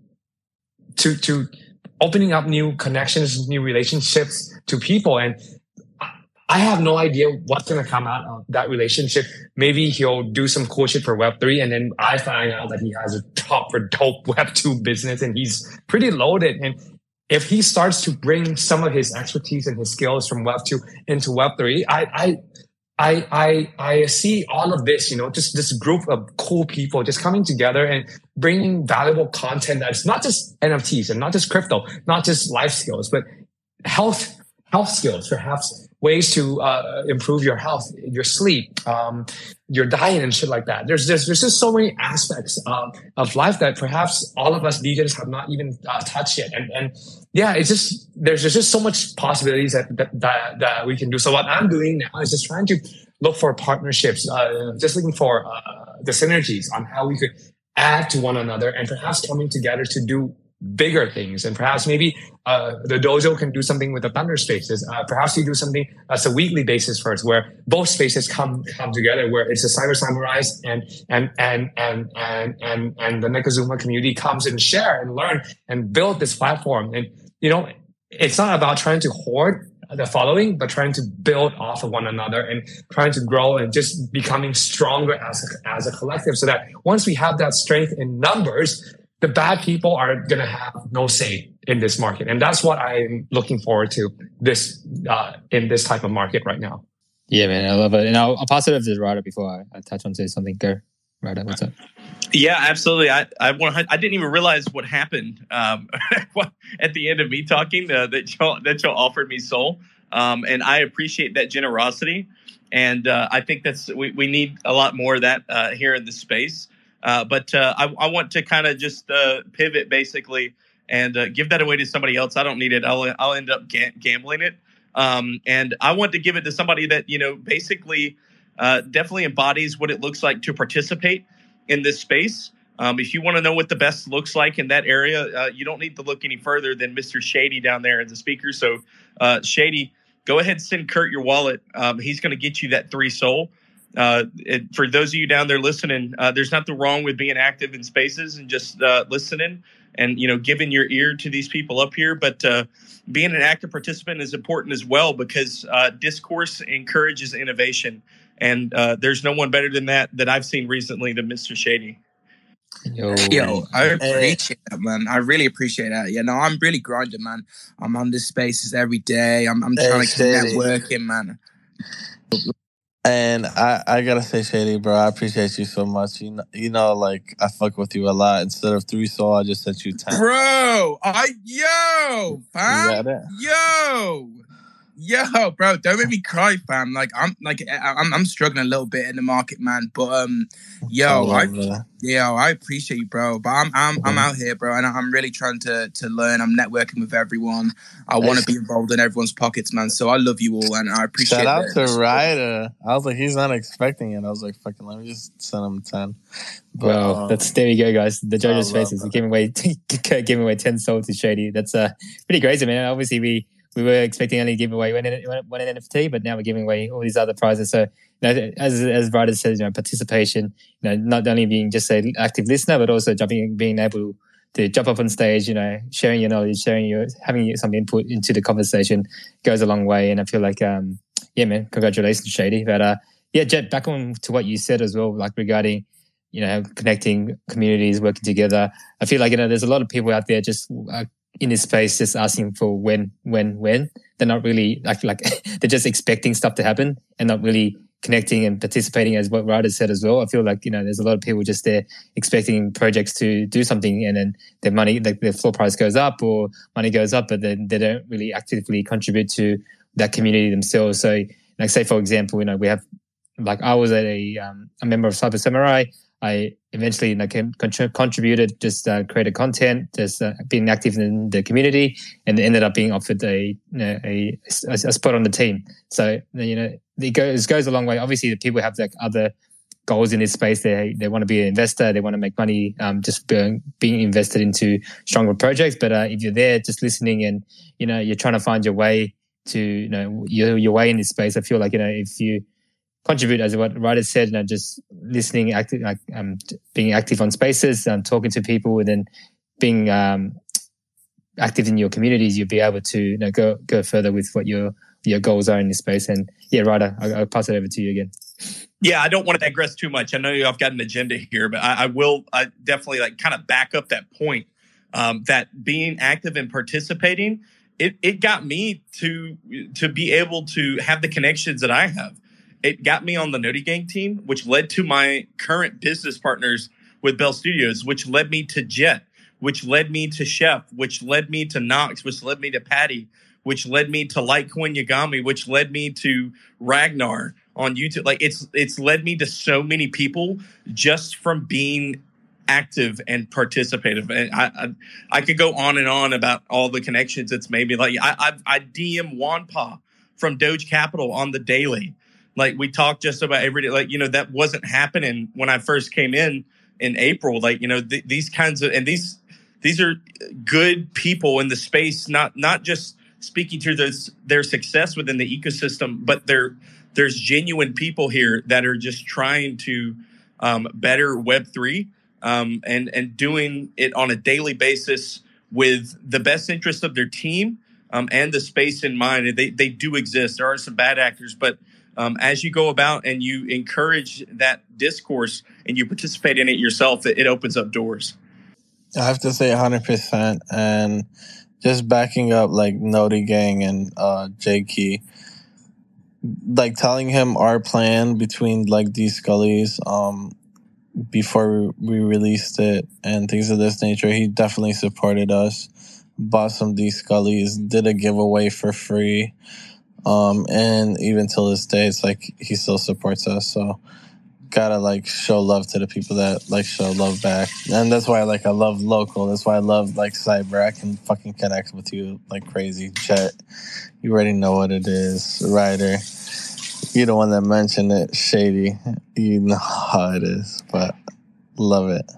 opening up new connections, new relationships to people. And I have no idea what's going to come out of that relationship. Maybe he'll do some cool shit for Web3, and then I find out that he has a proper dope Web2 business and he's pretty loaded. And if he starts to bring some of his expertise and his skills from Web2 into Web3, I see all of this, just this group of cool people just coming together and bringing valuable content that's not just NFTs and not just crypto, not just life skills, but health skills, perhaps ways to improve your health, your sleep, your diet and shit like that. There's just so many aspects of life that perhaps all of us DJs have not even touched yet. And yeah, there's just so much possibilities that we can do. So what I'm doing now is just trying to look for partnerships, just looking for the synergies on how we could add to one another and perhaps coming together to do bigger things. And perhaps maybe the dojo can do something with the Thunder Spaces. Perhaps you do something that's a weekly basis first, where both spaces come together, where it's the Cyber Samurais and the Nekazuma community comes and share and learn and build this platform. And it's not about trying to hoard the following, but trying to build off of one another and trying to grow and just becoming stronger as a collective, so that once we have that strength in numbers, the bad people are going to have no say in this market. And that's what I'm looking forward to in this type of market right now. Yeah, man, I love it. And I'll pass it over to Ryder before I touch on to something. Go, Ryder, what's up? Yeah, absolutely. I didn't even realize what happened at the end of me talking that y'all offered me Sol. And I appreciate that generosity. And I think we need a lot more of that here in the space. But I want to kind of just pivot basically and give that away to somebody else. I don't need it. I'll end up gambling it. And I want to give it to somebody that, basically definitely embodies what it looks like to participate in this space. If you want to know what the best looks like in that area, you don't need to look any further than Mr. Shady down there as the speaker. So Shady, go ahead and send Kurt your wallet. He's going to get you that 3 Sol. For those of you down there listening, there's nothing wrong with being active in spaces and just listening and giving your ear to these people up here. But being an active participant is important as well, because discourse encourages innovation, and there's no one better than that I've seen recently than Mr. Shady. Yo, I appreciate that, man. I really appreciate that. I'm really grinding, man. I'm on this spaces every day. I'm trying to keep networking, man. And I gotta say, Shady, bro, I appreciate you so much. Like, I fuck with you a lot. Instead of 3 Sol, I just sent you 10. Bro, fam, yo, bro, don't make me cry, fam. I'm struggling a little bit in the market, man. But I appreciate you, bro. But I'm out here, bro, and I'm really trying to learn. I'm networking with everyone. I want to be involved in everyone's pockets, man. So I love you all, and I appreciate it. Shout out to Ryder. I was like, he's not expecting it. I was like, fucking, let me just send him 10. Well, there you go, guys. The JoJo Spaces are giving away 10 Sol to Shady. That's pretty crazy, man. Obviously, we were expecting only to give away one NFT, but now we're giving away all these other prizes. So, as Ryder says, participation, not only being just an active listener, but also being able to jump up on stage, sharing your knowledge, having some input into the conversation goes a long way. And I feel like, man, congratulations, Shady. But Jet, back on to what you said as well, like regarding, connecting communities, working together. I feel like, there's a lot of people out there just in this space just asking for when. They're not really like they're just expecting stuff to happen and not really connecting and participating, as what Ryder said as well. I feel like, there's a lot of people just there expecting projects to do something, and then their money, like their floor price goes up or money goes up, but then they don't really actively contribute to that community themselves. So, like, say for example, we have, like, I was a member of Cyber Samurai. I eventually contributed, just created content, just being active in the community, and ended up being offered a spot on the team. So it goes a long way. Obviously, the people have like other goals in this space. They want to be an investor. They want to make money, just being invested into stronger projects. But if you're there just listening and you're trying to find your way to your way in this space, I feel like if you contribute, as what Ryder said, just listening, active, being active on spaces, talking to people, and then being active in your communities, you'll be able to go further with what your goals are in this space. And yeah, Ryder, I'll pass it over to you again. Yeah, I don't want to digress too much. I know I've got an agenda here, but I definitely kind of back up that point, that being active and participating, it got me to be able to have the connections that I have. It got me on the Noti Gang team, which led to my current business partners with Bell Studios, which led me to Jet, which led me to Chef, which led me to Nox, which led me to Patty, which led me to Litecoin Yagami, which led me to Ragnar on YouTube. Like it's led me to so many people just from being active and participative. And I could go on and on about all the connections it's made me. Like I DM Wanpa from Doge Capital on the daily. Like we talk just about every day. Like, that wasn't happening when I first came in April. Like, these kinds of, and these are good people in the space, not just speaking to their success within the ecosystem, but there's genuine people here that are just trying to better Web3 and doing it on a daily basis with the best interest of their team and the space in mind. And they do exist. There are some bad actors, but as you go about and you encourage that discourse and you participate in it yourself, it opens up doors. I have to say 100%. And just backing up like Noti Gang and J Key, like telling him our plan between like these Scullies before we released it and things of this nature, he definitely supported us, bought some D Scullies, did a giveaway for free. And even till this day, it's like he still supports us. So gotta like show love to the people that like show love back. And that's why I love local. That's why I love like Cyber. I can fucking connect with you like crazy. Jet, you already know what it is. Ryder, you're the one that mentioned it. Shady, you know how it is, but love it.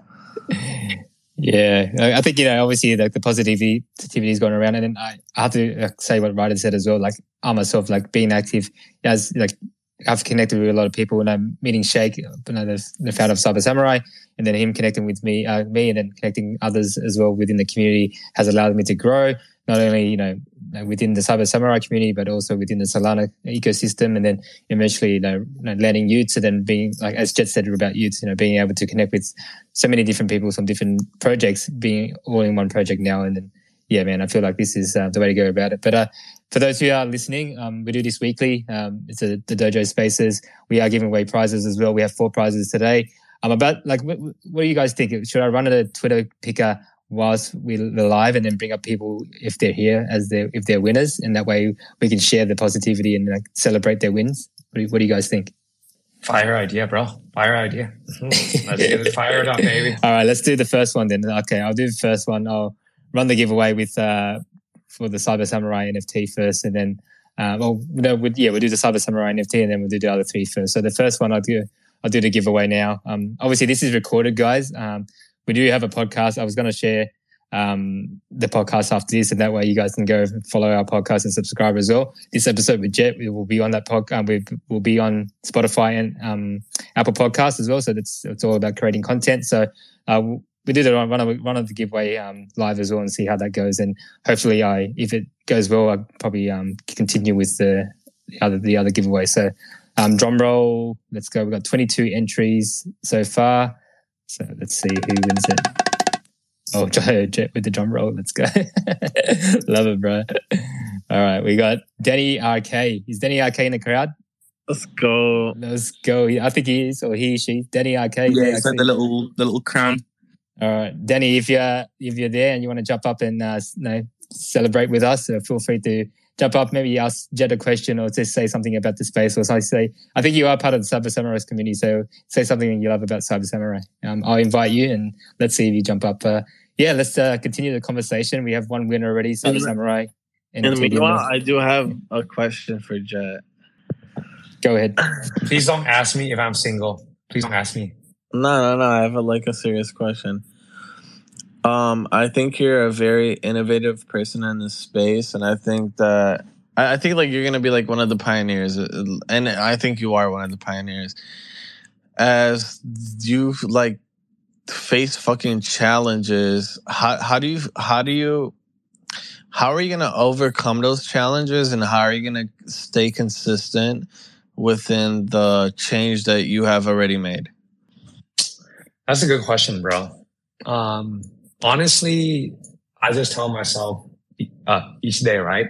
Yeah, I think, obviously like the positivity is going around, and then I have to say what Ryder said as well. Like I myself, like being active, as like I've connected with a lot of people, and I'm meeting Shake, the founder of Cyber Samurai, and then him connecting with me, and then connecting others as well within the community has allowed me to grow, not only within the Cyber Samurai community, but also within the Solana ecosystem, and then eventually landing youths, and then being like, as Jet said about youths, being able to connect with so many different people from different projects, being all in one project now. And then yeah, man, I feel like this is the way to go about it. But for those who are listening, we do this weekly. It's the Dojo Spaces. We are giving away prizes as well. We have 4 prizes today. What do you guys think? Should I run a Twitter picker whilst we're live, and then bring up people if they're here if they're winners, and that way we can share the positivity and celebrate their wins? What do you guys think? Fire idea, bro. Fire idea. Let's get it fired up, baby. All right, let's do the first one then. Okay, I'll do the first one. I'll run the giveaway with for the Cyber Samurai NFT first, and then we'll do the Cyber Samurai NFT, and then we'll do the other 3 first. So the first one I'll do the giveaway now. Obviously this is recorded, guys. We do have a podcast. I was going to share the podcast after this, and that way you guys can go follow our podcast and subscribe as well. This episode with Jet, we will be on that podcast. We will be on Spotify and Apple Podcasts as well. So it's all about creating content. So we do the run of the giveaway live as well, and see how that goes. And hopefully, if it goes well, I'll probably continue with the other giveaway. So drum roll, let's go. We've got 22 entries so far. So let's see who wins it. Oh, Jet with the drum roll. Let's go. Love it, bro. All right, we got Denny RK. Is Denny RK in the crowd? Let's go. Let's go. I think he is, or he, she, Danny Arcade. Yeah, it's like the little crown. All right, Danny, if you're there and you want to jump up and celebrate with us, feel free to jump up. Maybe ask Jet a question or just say something about the space. Or say, I think you are part of the Cyber Samurais community, so say something you love about Cyber Samurai. I'll invite you and let's see if you jump up. Let's continue the conversation. We have one winner already, Cyber Samurai. And meanwhile, I do have a question for Jet. Go ahead. Please don't ask me if I'm single. Please don't ask me. No. I have a serious question. I think you're a very innovative person in this space, and I think that you're gonna be like one of the pioneers, and I think you are one of the pioneers. As you like face fucking challenges, how are you gonna overcome those challenges, and how are you gonna stay consistent within the change that you have already made? That's a good question, bro. Honestly, I just tell myself each day, right?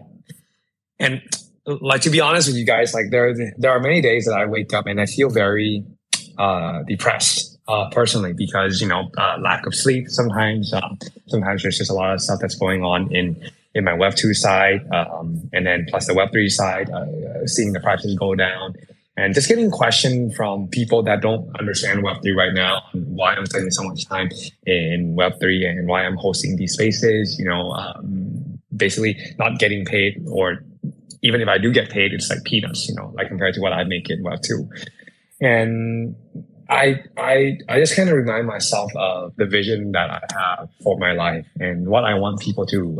To be honest with you guys, there are many days that I wake up and I feel very depressed personally because lack of sleep. Sometimes there's just a lot of stuff that's going on in my Web 2 side, and then plus the Web 3 side, seeing the prices go down. And just getting questioned from people that don't understand Web3 right now, why I'm spending so much time in Web3 and why I'm hosting these spaces, basically not getting paid, or even if I do get paid, it's like peanuts, compared to what I make in Web2. And I just kind of remind myself of the vision that I have for my life and what I want people to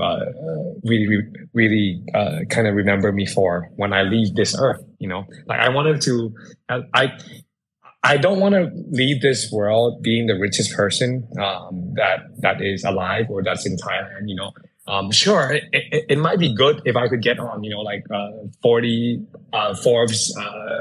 really kind of remember me for when I leave this earth. I wanted to. I don't want to leave this world being the richest person that is alive or that's in Thailand. Sure, it might be good if I could get on, 40 Forbes,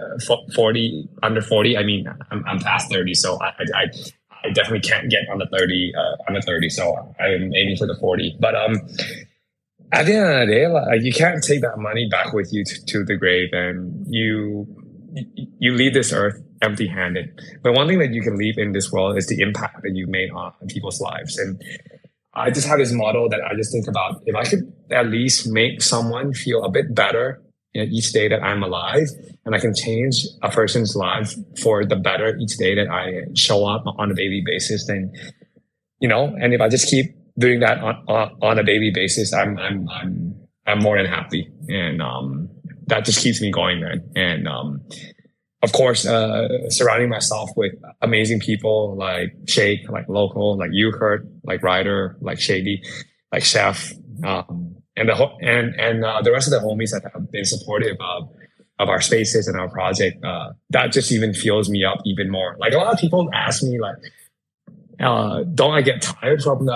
40 under 40. I mean, I'm past 30, so I definitely can't get on the 30 under 30. So I'm aiming for the 40. But at the end of the day, you can't take that money back with you to the grave, and you leave this earth empty-handed. But one thing that you can leave in this world is the impact that you made on people's lives. And I just have this model that I just think about. If I could at least make someone feel a bit better each day that I'm alive, and I can change a person's life for the better each day that I show up on a daily basis, then, and if I just keep doing that on a daily basis, I'm more than happy. And that just keeps me going, man. And of course, surrounding myself with amazing people like Shake, like Local, like you, Kurt, like Ryder, like Shady, like Chef, and the rest of the homies that have been supportive of our spaces and our project. That just even fuels me up even more. Like a lot of people ask me, don't I get tired from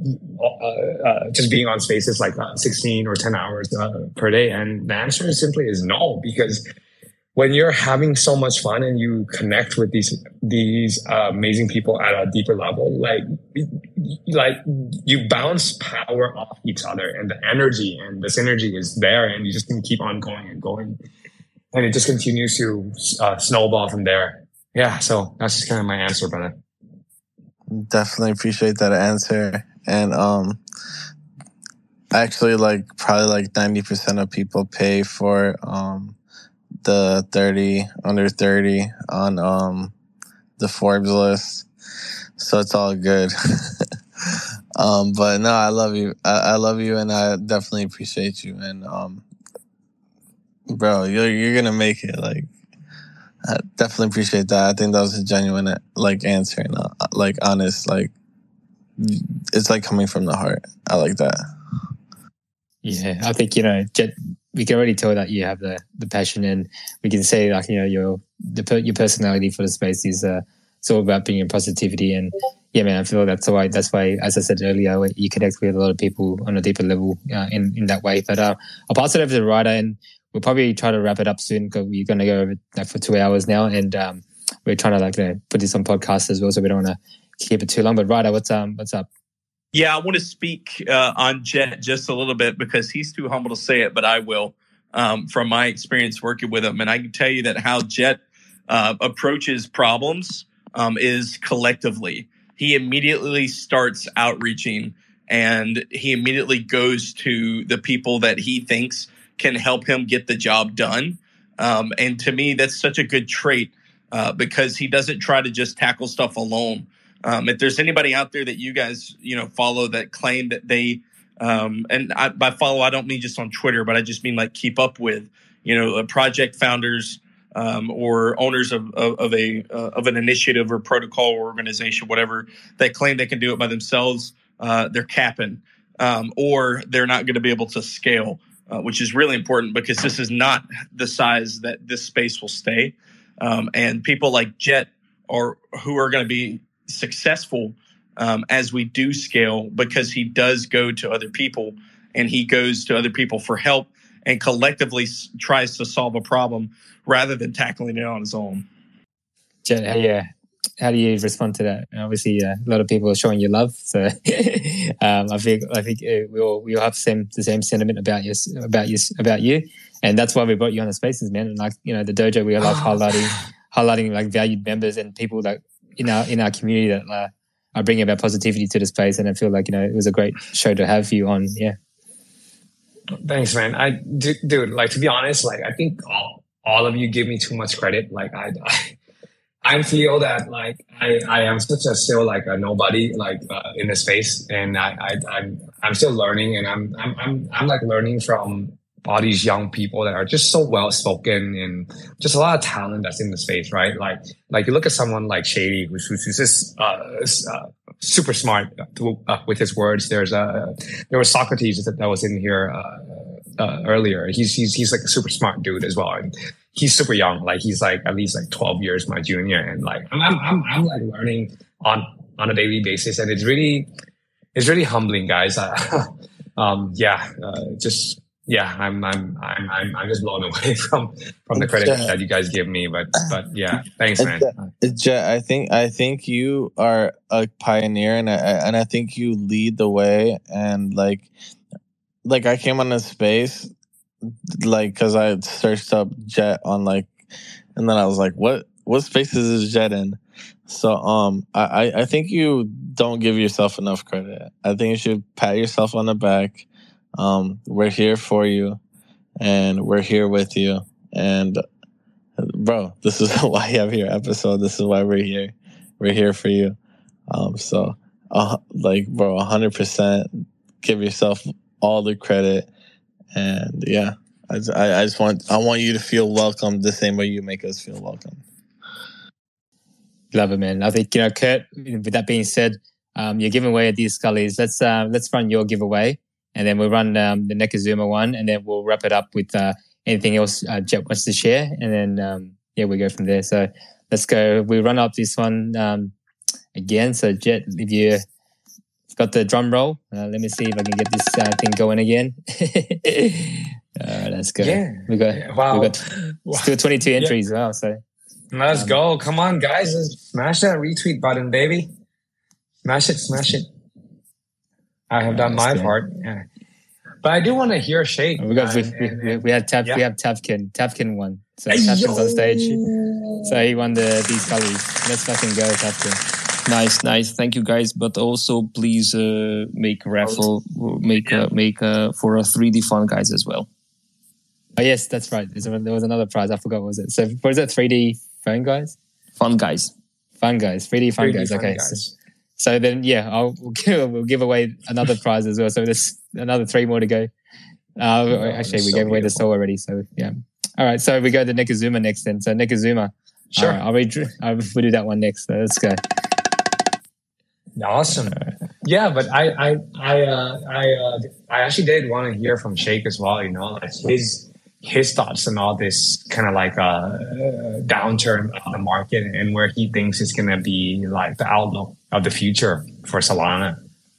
just being on spaces 16 or 10 hours per day? And the answer is no, because when you're having so much fun and you connect with these amazing people at a deeper level, you bounce power off each other, and the energy and the synergy is there, and you just can keep on going and going, and it just continues to snowball from there. Yeah, so that's just kind of my answer, brother. Definitely appreciate that answer. And actually, probably 90% of people pay for the 30 under 30 on the Forbes list, so it's all good. But no, I love you. I love you, and I definitely appreciate you. And bro, you're gonna make it. I definitely appreciate that. I think that was a genuine answer and honest. It's coming from the heart. I like that. Yeah, I think Jet, we can already tell that you have the passion, and we can say your personality for the space is it's all about bringing positivity. And yeah, man, I feel that's why, as I said earlier, you connect with a lot of people on a deeper level in that way. But I'll pass it over to Ryder, and we'll probably try to wrap it up soon because we're going to go over for 2 hours now, and we're trying to put this on podcast as well, so we don't want to keep it too long. But Ryder, what's up? Yeah, I want to speak on Jet just a little bit because he's too humble to say it, but I will. from my experience working with him. And I can tell you that how Jet approaches problems is collectively. He immediately starts outreaching, and he immediately goes to the people that he thinks can help him get the job done. And to me, that's such a good trait because he doesn't try to just tackle stuff alone. If there's anybody out there that you guys, follow that claim that they, by follow, I don't mean just on Twitter, but I just mean like keep up with, project founders or owners of an initiative or protocol or organization, whatever, that claim they can do it by themselves, they're capping, or they're not going to be able to scale, which is really important because this is not the size that this space will stay. And people like Jet who are going to be successful as we do scale, because he does go to other people and he goes to other people for help and collectively tries to solve a problem rather than tackling it on his own. Jet, how do you respond to that? Obviously, a lot of people are showing you love, so I think we all have the same sentiment about you, and that's why we brought you on the spaces, man. And like the dojo, we love highlighting like valued members and people that in our community that are bringing about positivity to the space. And I feel like it was a great show to have you on. Yeah. Thanks, man. Dude, like, to be honest, like, I think all of you give me too much credit. Like, I feel that like I am still like a nobody like in the space, and I'm still learning, and I'm like learning from all these young people that are just so well spoken and just a lot of talent that's in the space, right? Like you look at someone like Shady, who's just super smart with his words. There was Socrates that was in here earlier. He's like a super smart dude as well, and he's super young. Like he's like at least like 12 years my junior, and like I'm like learning on a daily basis, and it's really humbling, guys. I'm just blown away from the credit that you guys give me. But yeah, thanks, man. Jet, I think you are a pioneer, and I think you lead the way. And like I came on this space like because I searched up Jet on like, and then I was like, what spaces is Jet in? So I think you don't give yourself enough credit. I think you should pat yourself on the back. We're here for you, and we're here with you. And bro, this is why you have your episode. This is why we're here. We're here for you. So like, bro, 100% give yourself all the credit. And yeah, I want you to feel welcome the same way you make us feel welcome. Love it, man. I think Kurt. With that being said, you're giving away at these Scullies. Let's run your giveaway. And then we'll run the Nekazuma one, and then we'll wrap it up with anything else Jet wants to share. And then, we go from there. So let's go. We run up this one again. So Jet, if you got the drum roll, let me see if I can get this thing going again. Let's go. Yeah. We got still 22 entries. Yeah. Wow. So let's go. Come on, guys. Let's smash that retweet button, baby. Smash it. I have done my part, yeah. But I do want to hear Shake. We have Tavkin won. So Tavkin's on stage. So he won these Scullies. Let's fucking go, Tavkin. Nice. Thank you, guys. But also, please make a raffle, make for a 3D Fun Guys as well. Oh yes, that's right. There was another prize. I forgot what was it. So what is that? 3D Fun Guys. 3D Fun Guys. Okay. So then, we'll give away another prize as well. So there's another 3 more to go. Actually, we gave away the soul already. So yeah. All right. So we go to Nekazuma next then. So Nekazuma. Sure. We'll do that one next. So let's go. Awesome. Yeah, but I actually did want to hear from Shake as well. Like his thoughts on all this kind of like downturn of the market and where he thinks it's going to be like the outlook of the future for Solana.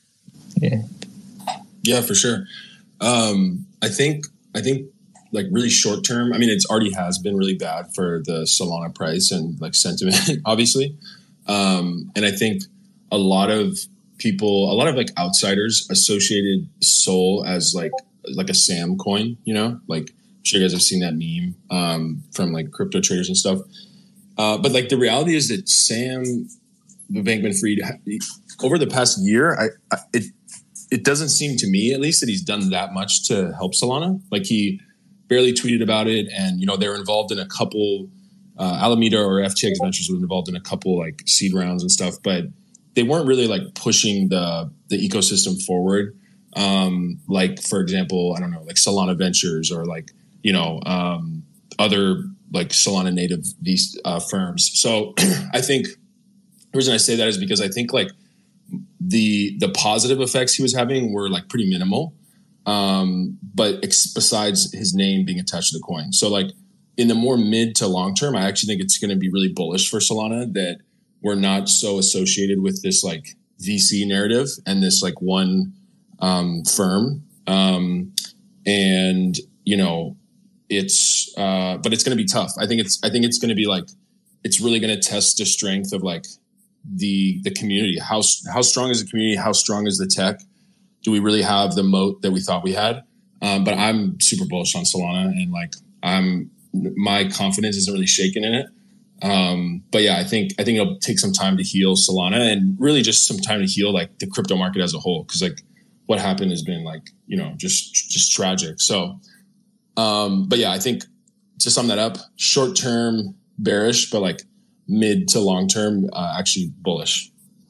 Yeah, for sure. I think like really short term, I mean, it's already has been really bad for the Solana price and like sentiment, obviously. And I think a lot of like outsiders associated Sol as like a Sam coin, like sure you guys have seen that meme from like crypto traders and stuff. But like the reality is that Sam Bankman-Fried, over the past year, it doesn't seem to me, at least, that he's done that much to help Solana. Like he barely tweeted about it, and you know they're involved in a couple. Alameda or FTX Ventures was involved in a couple like seed rounds and stuff, but they weren't really like pushing the ecosystem forward. Like for example, I don't know, like Solana Ventures or like other like Solana native these firms. So I think the reason I say that is because I think like the positive effects he was having were like pretty minimal, but besides his name being attached to the coin. So like in the more mid to long term, I actually think it's going to be really bullish for Solana that we're not so associated with this like VC narrative and this like one firm. And you know, it's but it's going to be tough. I think it's going to be like, it's really going to test the strength of like the community. How strong is the community? How strong is the tech? Do we really have the moat that we thought we had? But I'm super bullish on Solana, and like my confidence isn't really shaken in it. But yeah, I think it'll take some time to heal Solana, and really just some time to heal like the crypto market as a whole. Cause like what happened has been like, you know, just tragic. So, but yeah, I think to sum that up, short term bearish, but like mid to long term, actually bullish.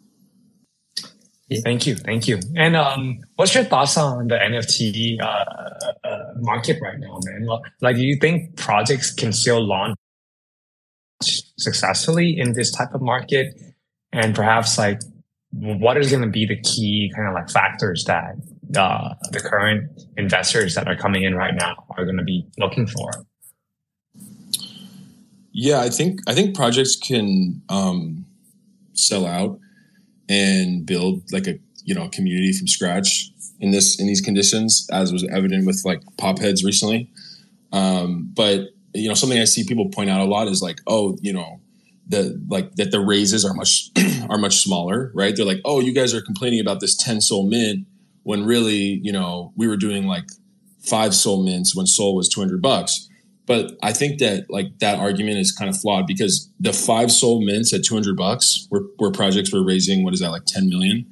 Thank you. And what's your thoughts on the NFT market right now, man? Like, do you think projects can still launch successfully in this type of market? And perhaps like, what is going to be the key kind of like factors that the current investors that are coming in right now are going to be looking for? Yeah, I think projects can sell out and build like a community from scratch in these conditions, as was evident with like Popheads recently. But something I see people point out a lot is like, that the raises are much smaller, right? They're like, oh, you guys are complaining about this 10 SOL mint when really, we were doing like 5 SOL mints when SOL was $200. But I think that like that argument is kind of flawed, because the 5 SOL mints at $200 where projects were raising, what is that, like 10 million?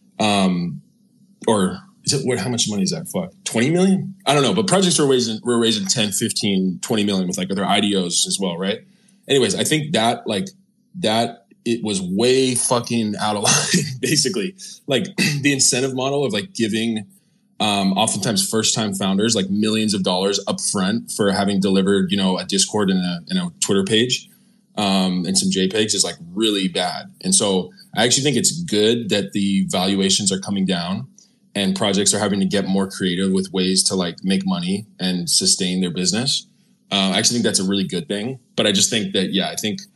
Or is it, how much money is that? Fuck, 20 million? I don't know. But projects were raising 10, 15, 20 million with like other IDOs as well, right? Anyways, I think that it was way fucking out of line, basically. Like the incentive model of like giving oftentimes first-time founders like millions of dollars up front for having delivered, a Discord and a Twitter page and some JPEGs is like really bad. And so I actually think it's good that the valuations are coming down and projects are having to get more creative with ways to like make money and sustain their business. I actually think that's a really good thing. But I just think that, yeah, I think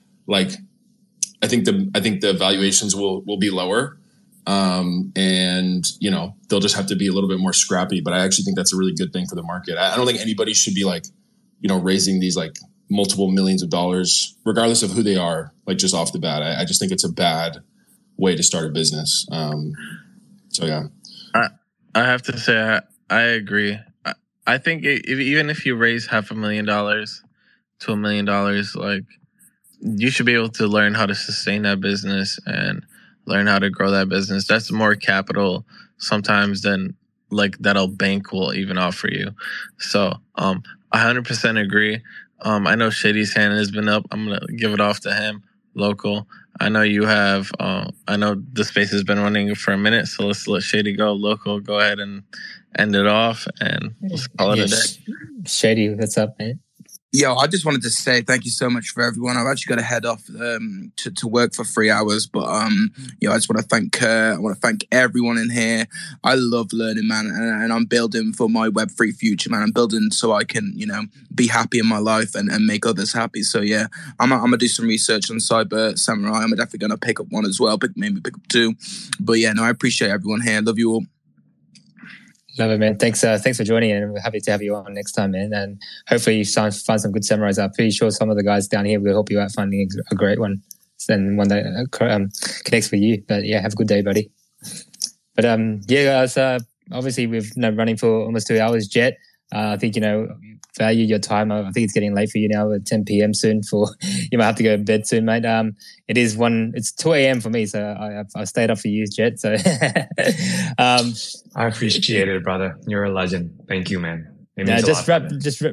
the valuations will be lower. And they'll just have to be a little bit more scrappy, but I actually think that's a really good thing for the market. I don't think anybody should be like, raising these like multiple millions of dollars, regardless of who they are, like just off the bat. I just think it's a bad way to start a business. So yeah, I have to say, I agree. I think even if you raise $500,000 to $1 million, like you should be able to learn how to sustain that business and learn how to grow that business. That's more capital sometimes than like that a bank will even offer you. So I 100% agree. I know Shady's hand has been up. I'm going to give it off to him. Local. I know you have, I know the space has been running for a minute, so let's let Shady go. Local, go ahead and end it off and let's call it a day. Shady, what's up, man? Yo, I just wanted to say thank you so much for everyone. I've actually got to head off to work for 3 hours, but I just want to thank Kurt. I want to thank everyone in here. I love learning, man, and I'm building for my Web3 future, man. I'm building so I can, be happy in my life and make others happy. So yeah, I'm gonna do some research on Cyber Samurai. I'm definitely gonna pick up one as well, maybe pick up 2. But yeah, no, I appreciate everyone here. Love you all. Love it, man. Thanks for joining, and we're happy to have you on next time, man. And hopefully you find some good samurais. I'm pretty sure some of the guys down here will help you out finding a great one, and one that connects with you. But yeah, have a good day, buddy. But yeah, guys. Obviously we've been running for almost 2 hours. Jet, I think, value your time. I think it's getting late for you now at 10 p.m. soon. You might have to go to bed soon, mate. It's 2 a.m. for me, so I stayed up for you, Jet. So I appreciate it, brother. You're a legend. Thank you, man. Let's wrap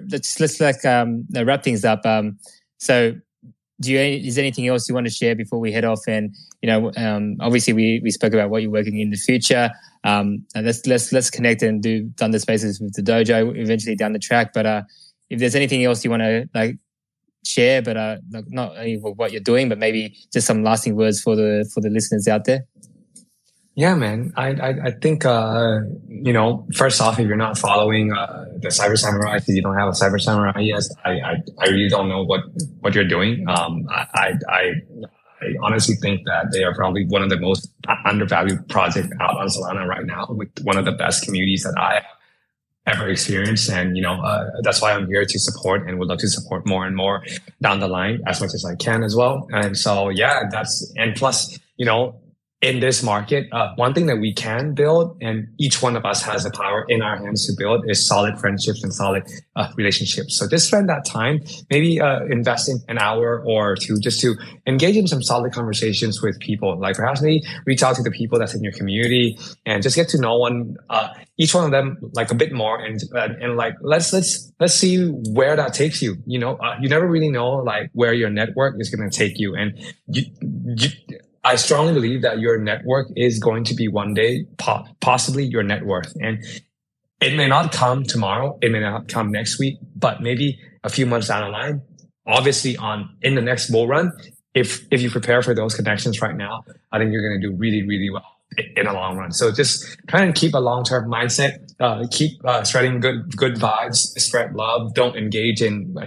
things up. So is there anything else you want to share before we head off? And obviously we spoke about what you're working in the future. And let's connect and do Thunder Spaces with the dojo eventually down the track. But if there's anything else you want to share, but not only what you're doing, but maybe just some lasting words for the listeners out there. Yeah, man. I think first off, if you're not following the Cyber Samurai, if you don't have a Cyber Samurai, yes, I really don't know what you're doing. I honestly think that they are probably one of the most undervalued projects out on Solana right now, with one of the best communities that I ever experienced. And, that's why I'm here to support, and would love to support more and more down the line as much as I can as well. And so, yeah, and plus, in this market, one thing that we can build, and each one of us has the power in our hands to build, is solid friendships and solid relationships. So just spend that time, maybe investing an hour or two just to engage in some solid conversations with people. Like perhaps maybe reach out to the people that's in your community and just get to know each one of them like a bit more, and like let's see where that takes you. You never really know like where your network is going to take you, and I strongly believe that your network is going to be one day possibly your net worth. And it may not come tomorrow, it may not come next week, but maybe a few months down the line. Obviously, in the next bull run, if you prepare for those connections right now, I think you're going to do really, really well in the long run. So just kind of keep a long-term mindset. Keep spreading good vibes, spread love. Don't engage in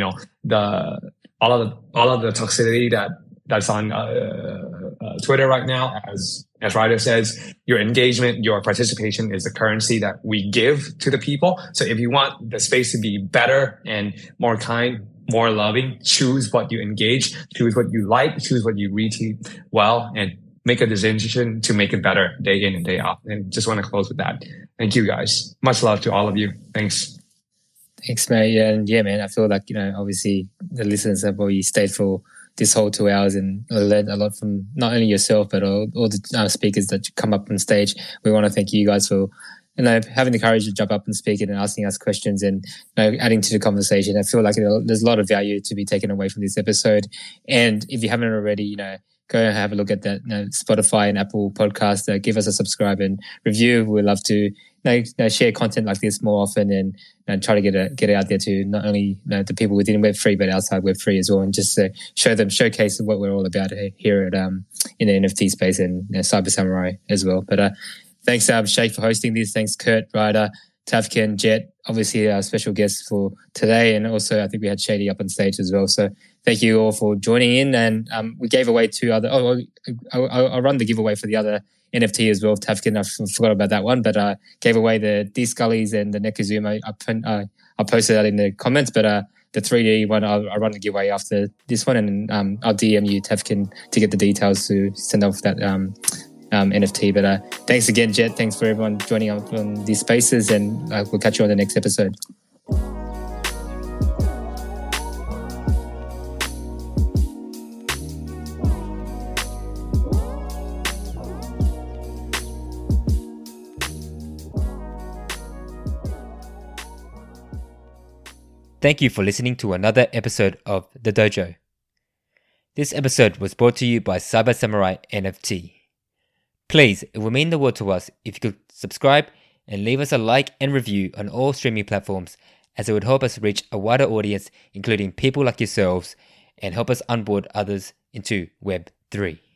all of the toxicity that's on Twitter right now. As Ryder says, your engagement, your participation is the currency that we give to the people. So if you want the space to be better and more kind, more loving, choose what you engage, choose what you like, choose what you retweet well, and make a decision to make it better day in and day out. And just want to close with that. Thank you, guys. Much love to all of you. Thanks. Thanks, mate. And yeah, man, I feel like, obviously the listeners have probably stayed for this whole 2 hours and learned a lot from not only yourself, but all the speakers that come up on stage. We want to thank you guys for having the courage to jump up and speak and asking us questions and adding to the conversation. I feel like there's a lot of value to be taken away from this episode. And if you haven't already, go and have a look at that Spotify and Apple podcast. Give us a subscribe and review. We'd love to share content like this more often and try to get it out there to not only the people within Web3 but outside Web3 as well, and just showcase what we're all about here at in the NFT space and Cyber Samurai as well. But thanks Sheikh for hosting this. Thanks Kurt, Ryder, Tavkin, Jet, obviously our special guests for today, and also I think we had Shady up on stage as well. So thank you all for joining in, and we gave away two other. I'll run the giveaway for the other NFT as well. Tavkin, I forgot about that one, but gave away the D Scullies and the Nekuzuma. I posted that in the comments, but the 3D one I'll run the giveaway after this one, and I'll DM you, Tavkin, to get the details to send off that NFT. But thanks again, Jet. Thanks for everyone joining on these spaces, and we'll catch you on the next episode. Thank you for listening to another episode of The Dojo. This episode was brought to you by Cyber Samurai NFT. Please, it would mean the world to us if you could subscribe and leave us a like and review on all streaming platforms, as it would help us reach a wider audience, including people like yourselves, and help us onboard others into Web3.